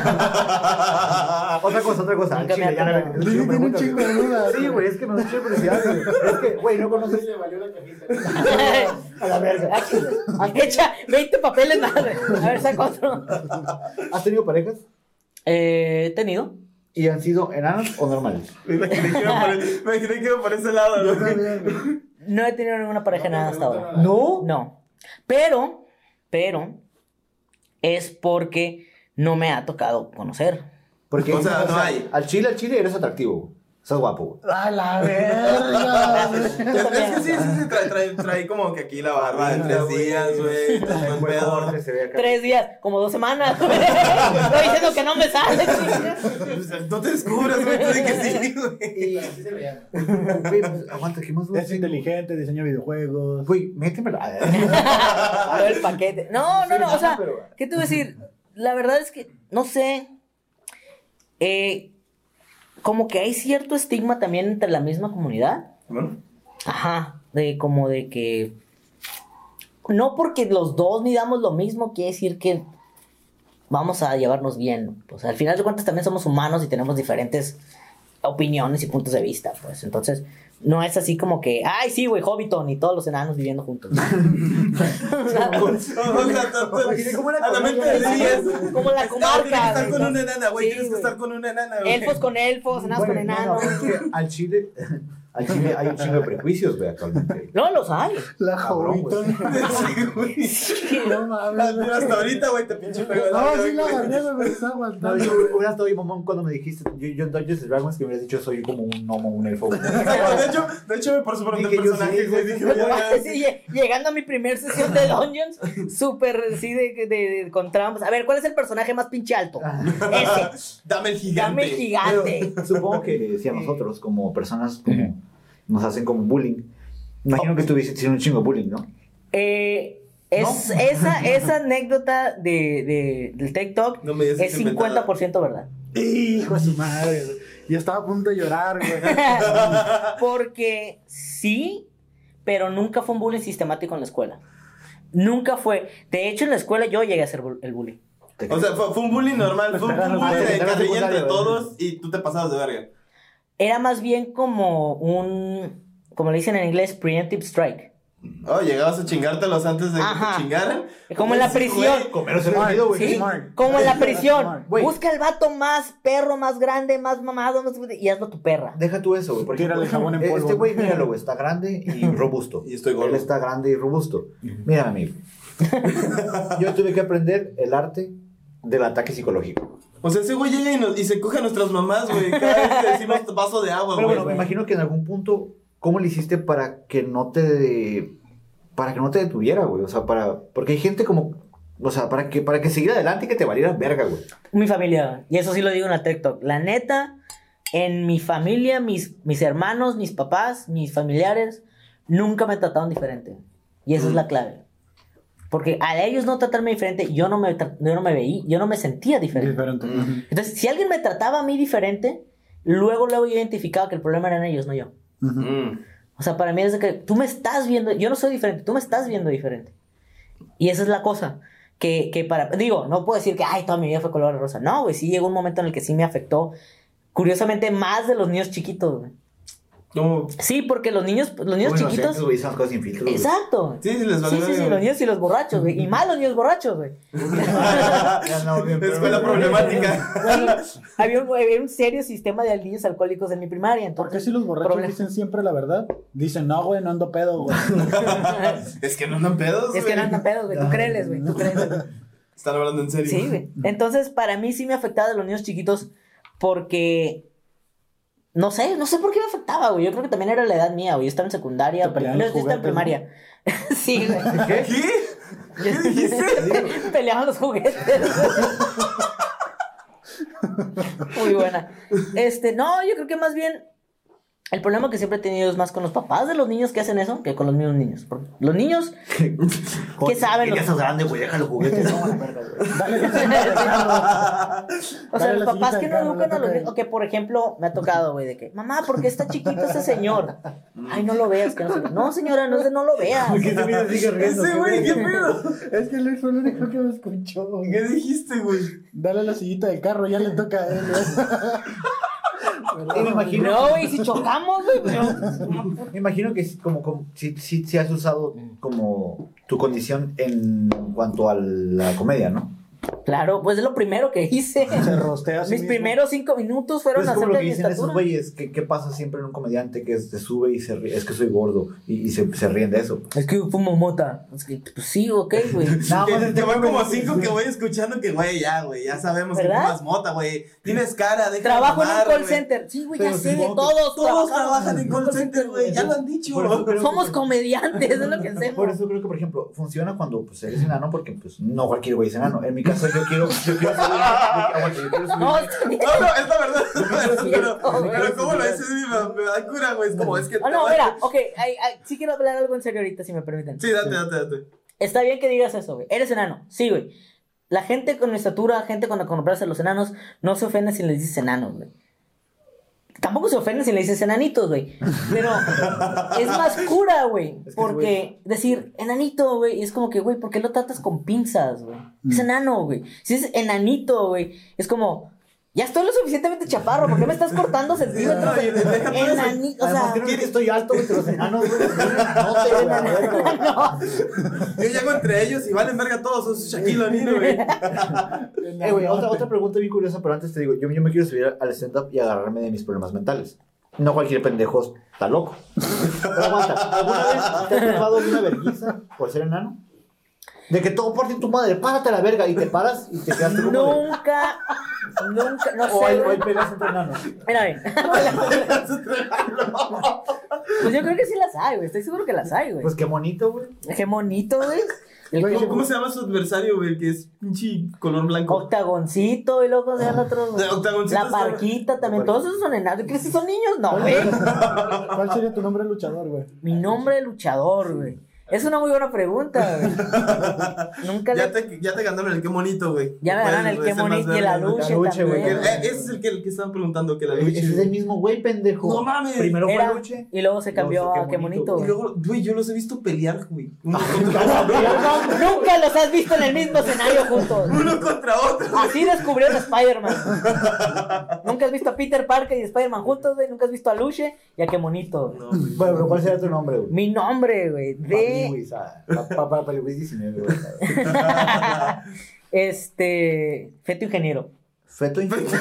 nunca. Otra cosa, otra cosa. Nunca Al me chile, ha ya tocado. me- Sí, tiene un chingo de dudas. Sí, güey, es que me da mucha curiosidad, güey. Es que, güey, no conoces. Le valió la cajita. A la verga. Echa veinte papeles, madre. A ver, saca otro. ¿Has tenido parejas? Eh, he tenido. ¿Y han sido enanos o normales? Me imaginé que iba por, el- me imaginé que iba por ese lado, Yo güey. también, güey. No he tenido ninguna pareja nada hasta ahora. ¿No? No. Pero, pero, es porque no me ha tocado conocer. Porque, O sea, no hay. Al chile, al chile eres atractivo, güey. Estás guapo, güey. A la verga. Es, es que sí, sí, sí, trae, trae, trae como que aquí la barba en tres días, güey. Trae buen Buen pedo. corte, se ve acá. Tres días, como dos semanas. güey. Estoy diciendo que no me sale. Pues, no te descubras, güey, tú di que sí, güey. Y, Así se veía. güey, pues, aguanta, ¿qué más dudas Es tengo? inteligente, diseña videojuegos. Güey, métemelo. Todo el paquete. No, no, no, o sea, pero- ¿qué te voy a decir? La verdad es que, no sé, eh, como que hay cierto estigma también entre la misma comunidad. Bueno, Ajá, de como de que, no porque los dos midamos lo mismo, quiere decir que vamos a llevarnos bien. Pues al final de cuentas también somos humanos y tenemos diferentes opiniones y puntos de vista, pues. Entonces, no es así como que, ay, sí, güey, Hobbiton y todos los enanos viviendo juntos. O sea, ¿Cómo era a la mente de días. Como la Tienes que comarca. estar güey. con una enana, güey. Sí, Tienes que güey. estar con una enana, güey. Elfos con elfos, enanos Bueno, con no, enanos. no, es que al Chile, al Chile hay un chingo de prejuicios, güey, actualmente. No, los hay. La Cabrón, jovita. Sí, güey. No mames. güey. Hasta ahorita, güey, te pinche pegó el No, labio, sí la güey. gané, güey, me está No, aguantando. yo hubiera estado bien mamón cuando me dijiste, yo, yo en Dungeons and Dragons, que me hubieras dicho soy como un gnomo, un elfo. De hecho, de hecho, me por su propio Dije yo, personaje, sí, güey. sí, Dije, sí, oye, ya, Sí, lle- llegando a mi primer sesión de Dungeons, súper así de, de, de- con trampas. A ver, ¿cuál es el personaje más pinche alto? Ese. dame el gigante. Dame el gigante. Pero supongo que si a nosotros, como personas, como nos hacen como bullying, imagino que tuviste un chingo de bullying, ¿no? Eh, es, esa, esa anécdota de, de, del TikTok No me digas que es es inventada. cincuenta por ciento verdad. Hijo de su madre, güey. Yo estaba a punto de llorar, güey. Porque sí, pero nunca fue un bullying sistemático en la escuela. Nunca fue. De hecho, en la escuela yo llegué a ser bu- el bully. O sea, fue, fue un bullying normal. Fue un, Pero un no, bullying de pero no carrilla secundario, entre ¿no? todos y tú te pasabas de verga. Era más bien como un, como le dicen en inglés, preemptive strike. Oh, llegabas a chingártelos antes de que Ajá. te chingaran. Como en la Sí, prisión. güey. Comer ese ruido, güey. ¿Sí? Smart. Como en la prisión. Smart. Güey. Busca el vato más perro, más grande, más mamado, más... y hazlo tu perra. Deja tú eso, güey. Por Tírale ejemplo, jabón en eh, polvo. este güey, míralo, güey, está grande y robusto. Y estoy gordo. Él está grande y robusto. Mira, amigo. Yo tuve que aprender el arte del ataque psicológico. O sea, ese güey llega y, nos, y se coge a nuestras mamás, güey. Cada vez que decimos vaso de agua, Pero güey. bueno, me imagino que en algún punto, ¿cómo le hiciste para que no te... para que no te detuviera, güey? O sea, para... porque hay gente como... o sea, para que, para que siguiera adelante y que te valiera verga, güey. Mi familia, y eso sí lo digo en la TikTok. La neta, en mi familia, mis, mis hermanos, mis papás, mis familiares, nunca me trataron diferente. Y esa es la clave. Porque a ellos no tratarme diferente, yo no me, tra- yo no me veía, yo no me sentía diferente. Diferente. Entonces, si alguien me trataba a mí diferente, luego, luego yo identificaba que el problema eran ellos, no yo. Mm. O sea, para mí es de que tú me estás viendo, yo no soy diferente, tú me estás viendo diferente. Y esa es la cosa. Que, que para, digo, no puedo decir que, ay, toda mi vida fue color de rosa. No, güey, sí llegó un momento en el que sí me afectó. Curiosamente, más de los niños chiquitos, güey. No. Sí, porque los niños, los niños Bueno, chiquitos. sí, güey, esas cosas sin filtro, güey. Exacto. Sí, sí, les vale Sí, sí, sí, verga. los niños y los borrachos, güey. Y más los niños borrachos, güey. Ya no, bien, pero- Escuela problemática. Güey, había, un, había un serio sistema de niños alcohólicos en mi primaria. ¿Por qué Entonces, si los borrachos Problema. dicen siempre la verdad? Dicen, no, güey, no ando pedo, güey. Es que no andan pedos, es que güey. no andan pedos, güey. Tú créeles, güey. Tú créeles. Están hablando en serio. Sí, güey. Entonces, para mí sí me afectaba de los niños chiquitos porque... No sé, no sé por qué me afectaba, güey. Yo creo que también era la edad mía, güey. Yo estaba en secundaria, Te pero peleaban yo los estaba en juguetes, primaria. Sí, güey. ¿Qué? ¿Qué dijiste? Peleaban los juguetes. Muy buena. Este, no, yo creo que más bien el problema que siempre he tenido es más con los papás de los niños que hacen eso que con los mismos niños. Porque los niños, ¿qué saben? Ya Los... estás grande, güey, deja los juguetes. No, a la verga, güey. Dale la siguiente del carro. O sea, Dale los la papás sillita que del no carro, educan le a los toca niños. O que, por ejemplo, me ha tocado, güey, de que, mamá, ¿por qué está chiquito ese señor? Ay, no lo veas, que no sé qué. No, señora, no es de no lo veas. ¿Por qué se mira sigue riendo? Ese güey, ¿qué pedo? Es que Luis fue el único que me escuchó, güey. ¿Qué dijiste, güey? Dale la sillita del carro, ya le toca a él, güey. Sí, me imagino. No, güey, si chocamos, güey, pero... Me imagino que es como, como si, si, si has usado como tu condición en cuanto a la comedia, ¿no? Claro, pues es lo primero que hice. Se rostea a sí Mis mismo. primeros cinco minutos fueron Pues es como acerca lo de que mi dicen esos estatura. güeyes, que, que pasa siempre en un comediante que es- se sube y se ríe, es que soy gordo y, y se, se ríen de eso. Es que yo fumo mota. Es que, pues sí, ok, güey. Nada más Que este te van güey como me- cinco que voy escuchando que, güey, ya, güey, ya sabemos que ¿Verdad? fumas mota, güey. Tienes cara, deja de Trabajo en un mamar, call güey. center. Sí, güey, ya Pero sé, supongo que todos, Todos trabajamos trabajan en call center, güey, ya lo han dicho. Por eso creo Somos que- comediantes, es lo que hacemos. Por eso creo que, por ejemplo, funciona cuando pues, eres enano, porque pues no cualquier güey es enano. En mi caso, yo quiero, yo quiero subir, aguanta, yo quiero subir- No, está bien. No, no, es la verdad. Pero, güey. pero ¿cómo lo dices? Me, me da cura, güey. Es como, es que. Ah, no, mira, ok, ay, ay, sí quiero hablar algo en serio ahorita, si me permiten. Sí, date, date, date. Está bien que digas eso, güey. Eres enano. Sí, güey. La gente con mi estatura, gente con la comprarse los enanos, no se ofende si les dices enanos, güey. tampoco se ofenden si le dices enanitos, güey. Pero es más cura, güey. Es que, Porque decir enanito, güey, es como que, güey, ¿por qué lo tratas con pinzas, güey? Es enano, güey. Si es enanito, güey, es como, ya estoy lo suficientemente chaparro, ¿por qué me estás cortando centímetros? No, y deja todo eso. Enanito, o Además, sea, que no es que estoy alto, güey, pero los enanos, güey, son enanotes, güey, a ver, güey. no. Yo llego entre ellos y valen verga todos, son Shaquille O'Neal, güey. Eh, güey, otra, otra pregunta bien curiosa, pero antes te digo, yo, yo me quiero subir al stand-up y agarrarme de mis problemas mentales. No cualquier pendejo está loco. Pero aguanta, ¿alguna vez te has llevado de una vergüenza por ser enano? De que todo parte en tu madre, párate a la verga, y te paras y te quedaste como de... Nunca, nunca, no O hay, sé, o hay güey. peleas entre enanos. Mira, bien. Pues yo creo que sí las hay, güey. Estoy seguro que las hay, güey. Pues qué bonito, güey. Qué bonito, güey. El ¿Cómo, ¿Cómo se llama su adversario, güey? Que es pinche color blanco. Octagoncito y luego se llama otro. De Octagoncito La está- parquita también. Todos esos son enanos. ¿Crees que son niños? No, güey. ¿Cuál sería tu nombre de luchador, güey? Mi nombre de luchador, güey. Es una muy buena pregunta, güey. Nunca Ya le. te, ya te ganaron el qué bonito, güey. Ya me ganaron el Puedes qué ser más bonito y la verga, güey. lucha luche, güey. Que- también. eh, Ese es el que, el que estaban preguntando, que la Ese lucha. es el mismo güey, pendejo. No mames. Primero fue Era, luche. y luego se cambió luego a qué bonito, Y güey. luego, güey, yo los he visto pelear, güey. Uno contra otro. Nunca los has visto en el mismo escenario juntos. Uno contra otro. Así descubrieron a Spider-Man. Nunca has visto a Peter Parker y Spider-Man juntos, güey. Nunca has visto a Luche y a qué bonito, güey. No, güey. Bueno, pero ¿cuál sería tu nombre, güey? Mi nombre, güey, Para mí, de. güey, ¿sabes? Pa- pa- Para para Luis diecinueve, güey. Este. Feto ingeniero. Feto infeliz.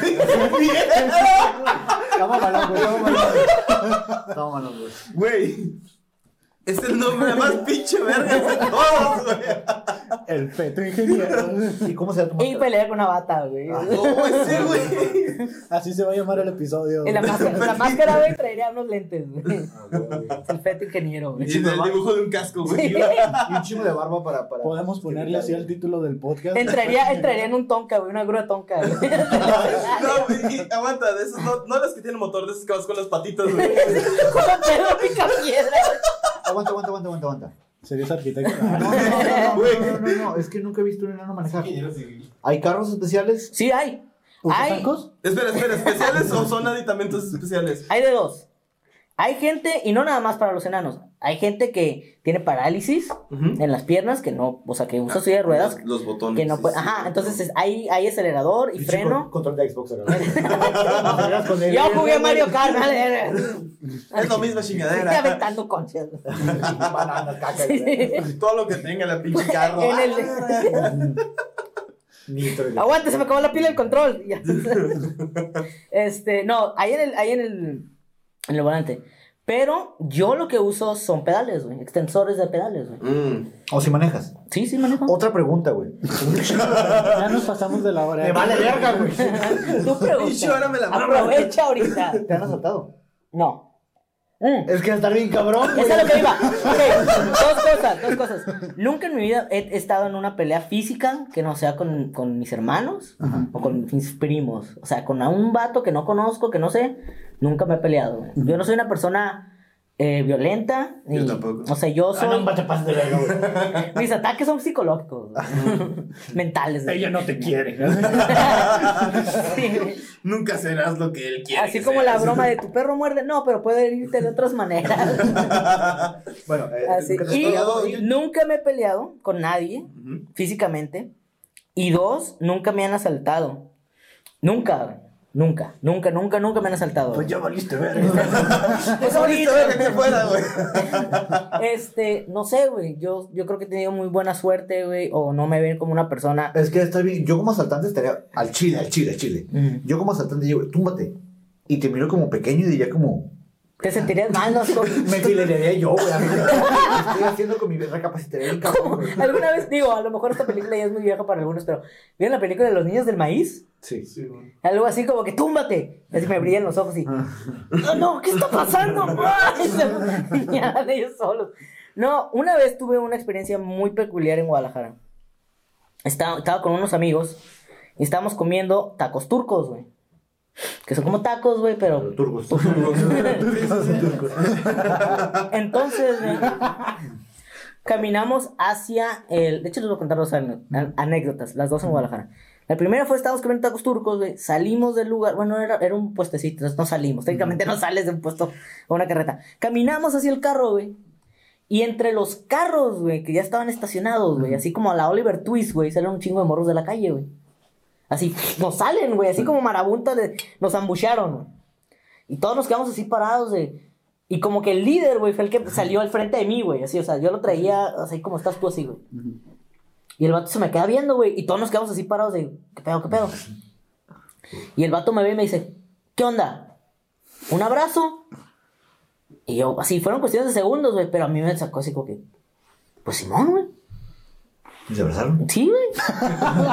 Estamos malón, güey. Estamos malón. Estamos malón, güey. Güey. Es el nombre más pinche verga de todos, güey. El feto ingeniero. ¿Y cómo se llama tu Y máscara? pelea con una bata, güey. ¿Cómo es ese, güey? Así se va a llamar el episodio. En la máscara, la máscara, güey, traería unos lentes, güey. Es el feto ingeniero, güey. Y el dibujo de un casco, güey. Y un chingo de barba para... para Podemos ponerle así el título del podcast. Entraría, entraría en un tonka, güey, una grúa tonka, güey. No, güey, y aguanta, de esos no, no las que tienen motor, de esos que vas con las patitas, güey. Como Pedro pica piedra, güey. Aguanta, aguanta, aguanta, aguanta, aguanta. Serías arquitecto. No, no, no, no, no, no, no, es que nunca he visto un enano manejar. ¿Hay carros especiales? Sí, hay. ¿Usa Hay, tacos? Espera, espera, ¿especiales o son aditamentos especiales? hay de dos. Hay gente, y no nada más para los enanos, hay gente que tiene parálisis Ujú. en las piernas, que no, o sea, que usa silla de ruedas, Los, los botones. que no sí, puede, sí, ajá, sí. entonces es- hay, hay acelerador y Pinche freno. con- Control de Xbox, ¿verdad? Peleas con él. Yo jugué Mario Kart, vale. Es lo mismo, Estoy chingadera. aventando conchas. Bananas, caca. Sí. Todo lo que tenga la pinche carro. En el- Nitro. Aguanta, se me acabó la pila del control. Ya. Este, no, ahí en el, ahí en el, en el volante. Pero yo lo que uso son pedales, güey, extensores de pedales, güey. Mm. O si manejas. Sí, sí, manejo. Otra pregunta, güey. Ya nos pasamos de la hora. Me vale verga, güey. Tú pregunta. Pinche, ahora me la mama. Aprovecha ahorita. ¿Te han asaltado? No. Mm. Es que estar bien cabrón, güey. Esa es lo que iba. Ok, dos cosas, dos cosas. Nunca en mi vida he estado en una pelea física que no sea con, con mis hermanos o con mis primos. O sea, con un vato que no conozco, que no sé, nunca me he peleado. Güey. Yo no soy una persona eh, violenta. Yo ni- tampoco. O sea, yo Ah, soy... no, te pases de verga, güey. Mis ataques son psicológicos. güey. Mentales. güey. Ella no te quiere. Sí, güey. Nunca serás lo que él quiere. Así que como la seas. broma de tu perro muerde. No, pero puede herirte de otras maneras. Bueno, eh, Así. ¿qué te has Y peleado? nunca me he peleado con nadie Ujú. físicamente. Y dos, nunca me han asaltado. Nunca, güey. Nunca, nunca, nunca, nunca me han asaltado. Pues ya valiste ver. Pues Ahorita ahorita, verga que fuera, güey. este, no sé, güey. Yo, yo creo que he tenido muy buena suerte, güey. O no me ven como una persona. Es que está bien. Yo como asaltante estaría al chile, al chile, al chile. Ujú. Yo como asaltante digo, túmbate. Y te miro como pequeño y diría como... Te sentirías mal, ¿no? Me filerearía yo, güey. a mí. Estoy haciendo con mi recapacitaría bien cabrón, güey. Alguna vez, digo, a lo mejor esta película ya es muy vieja para algunos, pero ¿vieron la película de los niños del maíz? Sí. Sí, güey. Algo así como que túmbate. Así me brillan los ojos y. No, no, ¿qué está pasando? ¡Ay! Se señalan ellos solos. No, una vez tuve una experiencia muy peculiar en Guadalajara. Estaba, estaba con unos amigos y estábamos comiendo tacos turcos, güey. Que son como tacos, güey, pero. Turcos. Entonces, güey, caminamos hacia el. De hecho, les voy a contar dos ane- anécdotas, las dos en Guadalajara. La primera fue, estábamos comiendo tacos turcos, güey. Salimos del lugar. Bueno, era, era un puestecito, no salimos. Técnicamente no sales de un puesto o una carreta. Caminamos hacia el carro, güey. Y entre los carros, güey, que ya estaban estacionados, güey, así como a la Oliver Twist, güey, salen un chingo de morros de la calle, güey. Así, nos salen, güey, así como marabunta, de, nos ambucharon, güey. Y todos nos quedamos así parados, de... Y como que el líder, güey, fue el que salió al frente de mí, güey, así, o sea, yo lo traía así como estás tú, así, güey. Y el vato se me queda viendo, güey, y todos nos quedamos así parados de, ¿qué pedo, qué pedo? Y el vato me ve y me dice, ¿qué onda? ¿Un abrazo? Y yo, así, fueron cuestiones de segundos, güey, pero a mí me sacó así como que, pues Simón, güey. ¿Y se abrazaron? Sí, güey.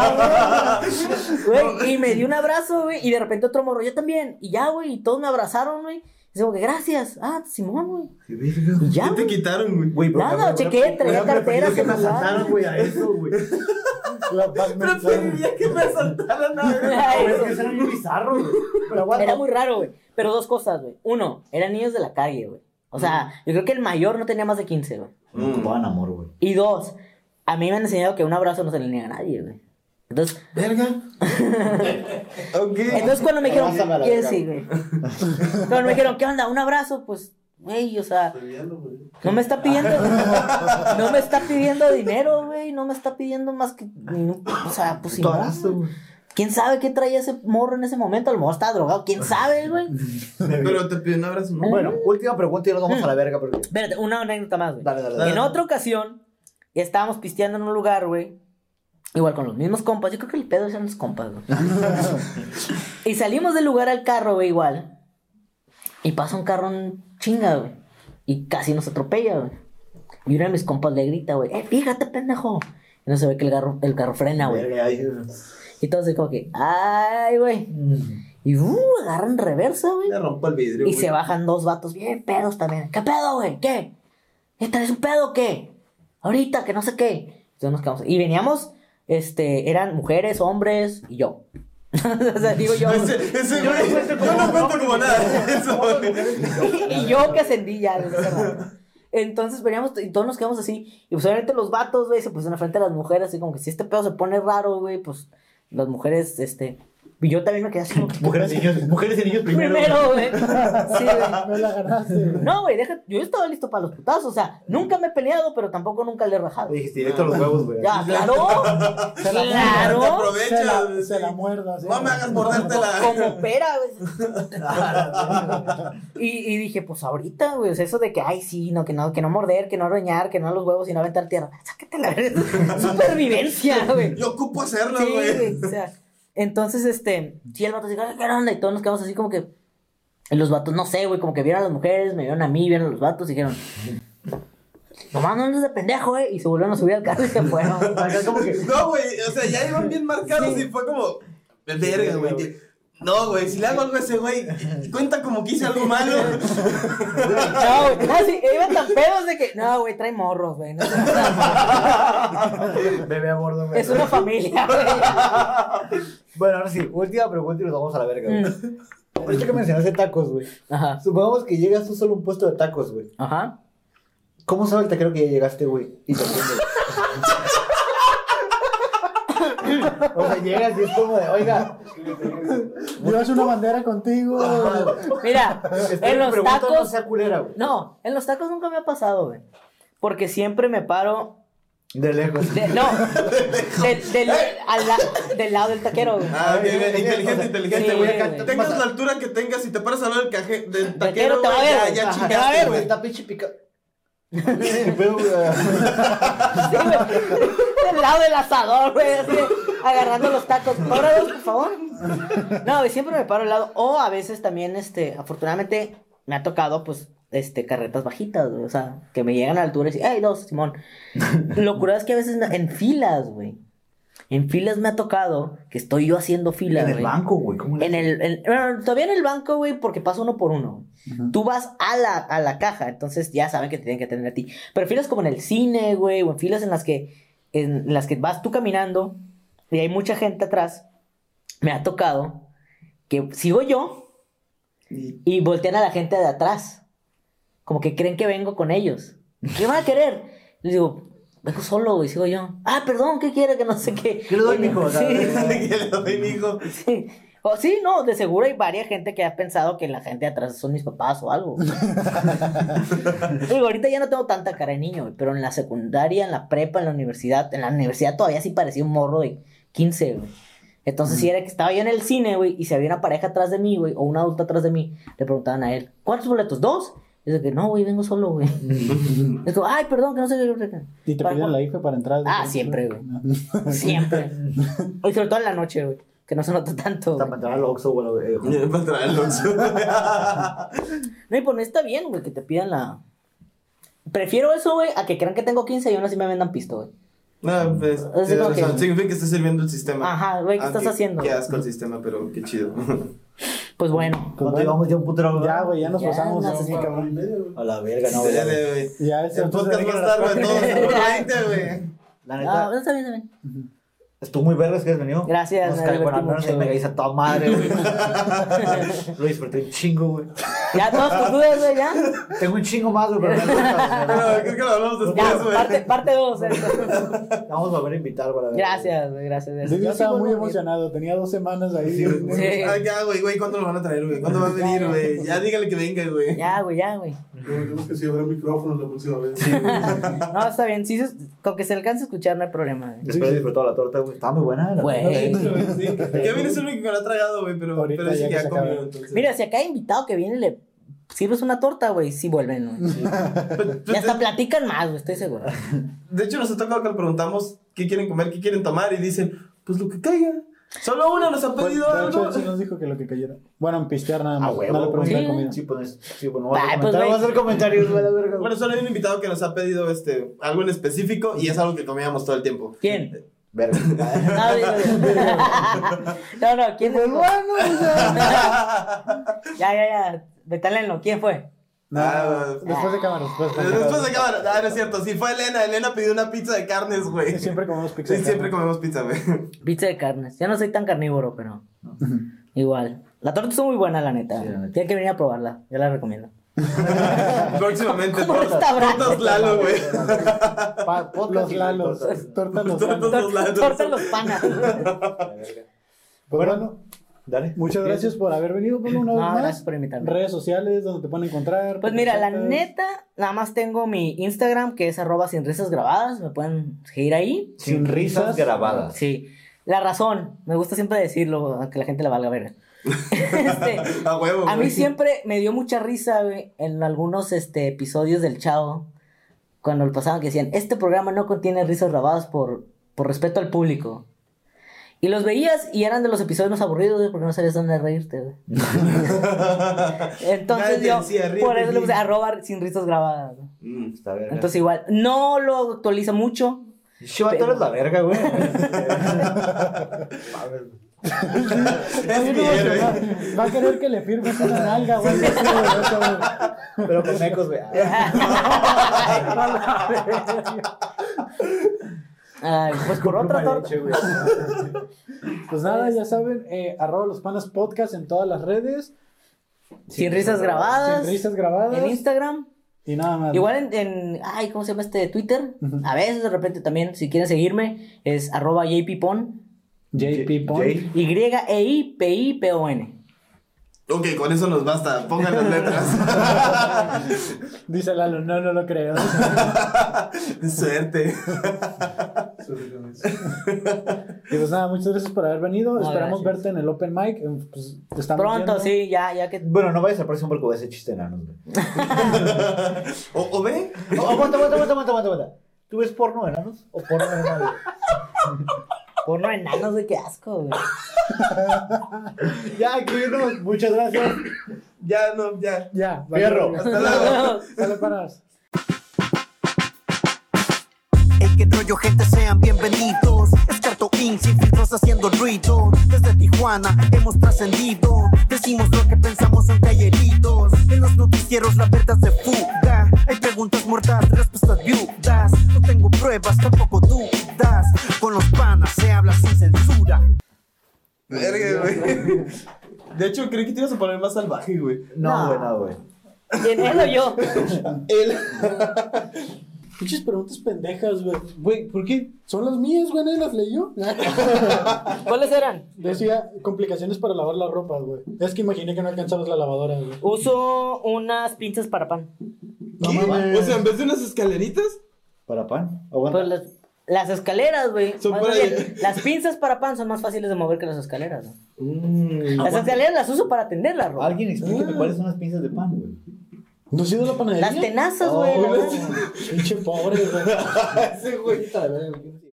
Güey, y me dio un abrazo, güey, y de repente otro morro, yo también, y ya, güey, y todos me abrazaron, güey. Y digo que gracias, ah, Simón, güey. Y ya, ¿Qué te güey. quitaron, güey? Nada, chequé, traía cartera, que me celular. asaltaron, güey, a eso, güey. La paz Preferiría que me asaltaran a ver. Ay, Güey, es que eso era bien bizarro, güey. Pero aguanta. Era muy raro, güey. Pero dos cosas, güey. Uno, eran niños de la calle, güey. O sea, yo creo que el mayor no tenía más de quince, güey. No ocupaban amor, güey. Y dos, a mí me han enseñado que un abrazo no se le niega a nadie, güey. Entonces, Verga. Ok. entonces cuando me dijeron, Abrázame a la ¿qué verga. sí, güey? Cuando me dijeron, ¿qué onda? ¿Un abrazo? Pues, güey, o sea, no me está pidiendo, no me está pidiendo dinero, güey, no me está pidiendo más que, o sea, pues sí. Tu abrazo, güey. ¿Quién sabe qué traía ese morro en ese momento? A lo mejor estaba drogado, ¿quién sabe, güey? Pero te pido un abrazo, ¿no? Bueno, última pregunta y nos vamos a la verga. Porque... Espérate, una anécdota más, güey. Dale, dale, dale. En otra ocasión, ya estábamos pisteando en un lugar, güey. Igual con los mismos compas. Yo creo que el pedo eran los compas, güey. Y salimos del lugar al carro, güey, igual. Y pasa un carro en chinga, güey. Y casi nos atropella, güey. Y uno de mis compas le grita, güey, ¡eh, fíjate, pendejo! Y no se ve que el carro, el carro frena, güey. Verga, ahí. Y todos así como que, ¡ay, güey! Y uh, agarran reversa, güey. Le rompo el vidrio, Y güey. se bajan dos vatos bien pedos también. ¿Qué pedo, güey? ¿Qué? ¿Esta es un pedo o qué? Ahorita, que no sé qué. Entonces nos quedamos. Y veníamos, este, eran mujeres, hombres y yo. O sea, digo yo. Ese, ese, güey, yo no cuento como nada. Eso, güey. Y yo que ascendí ya desde hace rato. Entonces veníamos y todos nos quedamos así. Y pues obviamente los vatos, güey, se pusieron frente a las mujeres. Así como que si este pedo se pone raro, güey, pues las mujeres, este... Y yo también me quedé así como que... Mujeres y niños, mujeres y niños primero. Primero, güey. Sí, güey. Me la ganaste, güey. No, güey, deja... Yo estaba listo para los putazos. O sea, nunca me he peleado, pero tampoco nunca le he rajado. Dijiste directo a los huevos, güey. Ya, claro. Se la Claro. Te aprovecha. Se la, sí. se la muerda. ¿sí? No me hagas mordértela. Como pera, güey. y, y dije, pues ahorita, güey, o sea, eso de que, ay, sí, no, que no, que no morder, que no arañar, que no a los huevos y no aventar tierra. Sácate la verga. Supervivencia, güey. Yo ocupo hacerlo, Sí, güey. güey, o sea, entonces, este, sí, el vato así, ¿qué onda? Y todos nos quedamos así como que, y los vatos, no sé, güey, como que vieron a las mujeres, me vieron a mí, vieron a los vatos y dijeron, nomás no andes de pendejo, eh, y se volvieron a subir al carro y se fueron. Como que... No, güey, o sea, ya iban bien marcados y fue como, verga, güey. que- No, güey, si le hago algo a ese güey, cuenta como que hice algo malo. No, güey, no, sí, iban tan pedos de que, no, güey, trae morros, güey, no, Bebé a bordo, güey. es una familia, güey. Bueno, ahora sí, última pregunta y nos vamos a la verga, güey. Ahorita que mencionaste tacos, güey. Ajá, Supongamos que llegas tú solo a un puesto de tacos, güey. ajá. ¿Cómo sabe el taquero que ya llegaste, güey? Y te atiende. O sea, llegas y es como de, oiga, Llevas una bandera contigo. Mira, estoy en los preguntando, no tacos, sea culera, güey. no, en los tacos nunca me ha pasado, güey, porque siempre me paro, De lejos. de, no, del, del, al la- del lado del taquero, güey. Ah, ok, Ay, inteligente, sí, inteligente, sí, güey. güey. Tengas la altura que tengas, si te paras al lado del, caje, del Taquero taquero, te va a güey, ver, ya, güey. ya Ajá, te va a chingaste, ver, güey. Está pinche pica. ¿Qué pedo, güey? Sí, güey. Del lado del asador, güey, así de, agarrando los tacos. Ahora dos, por favor. No, güey, siempre me paro al lado. O a veces también, este, afortunadamente, me ha tocado, pues, este, carretas bajitas, güey. O sea, que me llegan a la altura y dicen, ¡ay, dos, Simón! Lo curado es que a veces en filas, güey. En filas me ha tocado que estoy yo haciendo filas, En el güey. banco, güey. ¿Cómo le En el, en- bueno, todavía en el banco, güey, porque pasa uno por uno. Tú vas a la, a la caja, entonces ya saben que te tienen que atender a ti. Pero filas como en el cine, güey, o en filas en las que, en las que vas tú caminando y hay mucha gente atrás, me ha tocado que sigo yo y voltean a la gente de atrás. Como que creen que vengo con ellos. ¿Qué van a querer? Les digo, vengo solo, güey, sigo yo. Ah, perdón, ¿qué quiere? Que no sé qué. ¿Qué le doy, mijo? Sí. ¿Qué le doy, mijo? Sí. O sí, no, de seguro hay varias gente que ha pensado que la gente de atrás son mis papás o algo. Digo, ahorita ya no tengo tanta cara de niño, güey, pero en la secundaria, en la prepa, en la universidad, en la universidad todavía sí parecía un morro de quince, güey. Entonces, si era que estaba yo en el cine, güey, y si había una pareja atrás de mí, güey, o un adulto atrás de mí, le preguntaban a él, ¿cuántos boletos? ¿Dos? Y dice que no, güey, vengo solo, güey. Es como, ay, perdón, que no sé qué. ¿Y te piden la I F E para entrar? Ah, siempre, güey. Siempre. Y sobre todo en la noche, güey. Que no se nota tanto. Hasta para entrar al Oxxo, bueno, eh, Para entrar al Oxxo. No, y pues no está bien, güey, que te pidan la... Prefiero eso, güey, a que crean que tengo quince y aún así me vendan pisto, güey. No, pues, Es tienes como que- razón. Significa que estás sirviendo el sistema. Ajá, güey, ¿qué estás Aunque haciendo? Qué asco el sistema, pero qué chido. Pues bueno. Pues ¿Cuánto bueno, llevamos ya un putero? ya, güey, ya nos Ya, pasamos. no ya, sé si- cabrón. A la verga, no, Ya, güey. güey. Ya, es El podcast más largo de todos. veinte, güey. La Ah, neta, está bien, está bien. estuvo muy vergas que has venido. Gracias, Nos me cae- divertí bueno, al menos mucho, ahí me güey. caíste a toda madre, güey. Lo disfruté un chingo, güey. Ya, todos tus dudas, güey, ya. Tengo un chingo más, güey, pero no importa, Pero güey. creo que lo hablamos Ya, después, güey. parte, parte dos. Vamos a volver a invitar, güey. Gracias, güey, gracias. Sí, yo Yo estaba sí muy vuelvo a venir. emocionado. Tenía dos semanas ahí. Sí, güey. Sí. Ah, ya, güey, güey, ¿cuándo lo van a traer, güey? ¿Cuándo va a venir, güey? Ya dígale que venga, güey. Ya, güey, ya, güey. Tenemos que sí habrá micrófonos la próxima vez. No, está bien. Sí, se- con que se alcance a escuchar no hay problema, güey. Después disfrutó la torta, güey. Estaba muy buena, la Güey. verdad. Sí. Kevin es el único que lo ha tragado, güey, pero, Ahorita pero ya sí que que se ha comido, acaba. entonces. Mira, si a cada invitado que viene le sirves una torta, güey, sí vuelven, güey. Y hasta platican más, güey, estoy seguro. De hecho, nos ha tocado que le preguntamos qué quieren comer, qué quieren tomar, y dicen, pues lo que caiga. Solo uno nos ha Pues, pedido de hecho, algo. él sí nos dijo que lo que cayera. Bueno, en pistear nada Ah, más. huevo, no le güey. pregunté Sí. comida. Sí, pues, sí, bueno, voy a Ay, hacer pues, comentarios, güey. voy a hacer comentarios, güey, la verga. Bueno, solo hay un invitado que nos ha pedido este, algo en específico y es algo que comíamos todo el tiempo. ¿Quién? Verga. No, digo, digo. No, no, ¿quién fue? Ya, ya, ya. Betálenlo, ¿quién fue? Ah, Después de cámara, después de cámara. Después de cámara. Ah, no es cierto. Sí, fue Elena. Elena pidió una pizza de carnes, güey. Siempre comemos pizza. Sí, de siempre carne. comemos pizza, güey. Pizza de carnes. Ya no soy tan carnívoro, pero igual. La torta está muy buena, la neta. Sí, la neta. Tienen que venir a probarla. Yo la recomiendo. Próximamente, ¿Cómo tortas restaurante? tortas Lalo, güey. Pa- podcast Los y lalos. tortas. Tortas los Tortas lalos. los lados. Torta los panas. La verga. Pues bueno, Dale. muchas gracias por haber venido Pablo, una vez No, más. gracias por invitarme. Redes sociales donde te pueden encontrar. Pues te mira, la contactas. neta, nada más tengo mi Instagram, que es arroba sin risas grabadas. Me pueden seguir ahí. Sin risas grabadas. Sí. La razón, me gusta siempre decirlo, aunque la gente la valga verga. Este, A huevo, a mí güey. siempre me dio mucha risa, güey, en algunos este, episodios del Chavo, cuando lo pasaban que decían, este programa no contiene risas grabadas por, por respeto al público. Y los veías y eran de los episodios más aburridos, güey, porque no sabías dónde reírte, güey. Entonces Nadie yo, decía, "Ríete, por eso le puse sí". arroba sin risas grabadas. güey. Mm. Está verga. Entonces igual, no lo actualiza mucho. Chiva, tú eres la verga, güey. Es mi héroe. Va a querer que le firmes una nalga, güey. Sí, güey, eso, güey. Pero con mecos, güey. Ay, pues por otra torta. Pues nada, ya saben, eh, arroba los panas podcast en todas las redes. Sin risas grabadas. Sin risas grabadas. En Instagram. Y nada más. Igual en, en, ay, ¿cómo se llama este? Twitter. Ujú. A veces de repente también, si quieren seguirme, es arroba jppon. J P Pon. J- Y E I P I P O N. Ok, con eso nos basta. Pongan las letras. Dice Lalo, no, no lo creo. Suerte. Y pues nada, muchas gracias por haber venido. No, Esperamos gracias. verte en el Open Mic. eh, Pues, te estamos Pronto, viendo. sí, ya, ya que. Bueno, no vayas al próximo porque voy a hacer chiste enanos, güey. O, o ve. Oh, aguanta, aguanta, aguanta, aguanta, aguanta, aguanta. ¿Tú ves porno de enanos o porno normal, güey? Porno enanos, de qué asco, güey. Ya, aquí vino. Muchas gracias. Ya, no, ya. Ya, Fierro. Hasta luego. Sale paras. Ey, qué rollo, gente, sean bienvenidos. Es Carto Inc, sin filtros haciendo ruido. Desde Tijuana hemos trascendido. Decimos lo que pensamos en talleritos. En los noticieros la verdad se fuga. Hay preguntas muertas, respuestas viudas. No tengo pruebas, tampoco dudas. Con los panas se habla sin censura. Verga, güey. De hecho, creí que te ibas a poner más salvaje, güey. No, No. güey, no, güey. ¿Quién él o yo? Él. Pinches preguntas pendejas, güey. Güey, ¿por qué? Son las mías, güey, nadie las leyó. ¿Cuáles eran? Decía, complicaciones para lavar la ropa, güey. Es que imaginé que no alcanzabas la lavadora, güey. Uso unas pinzas para pan. No ¿Qué? mames. O sea, en vez de unas escaleritas, ¿Para pan? Aguanta. Pues las, las escaleras, güey. Son Más para- bien, las pinzas para pan son más fáciles de mover que las escaleras, ¿no? Mm. Las escaleras las uso para tender la ropa. Alguien explíqueme cuáles son las pinzas de pan, güey. ¿No has ido a la panadería? Las tenazas, güey. Oh, la- pinche pobre, güey. Ese güey.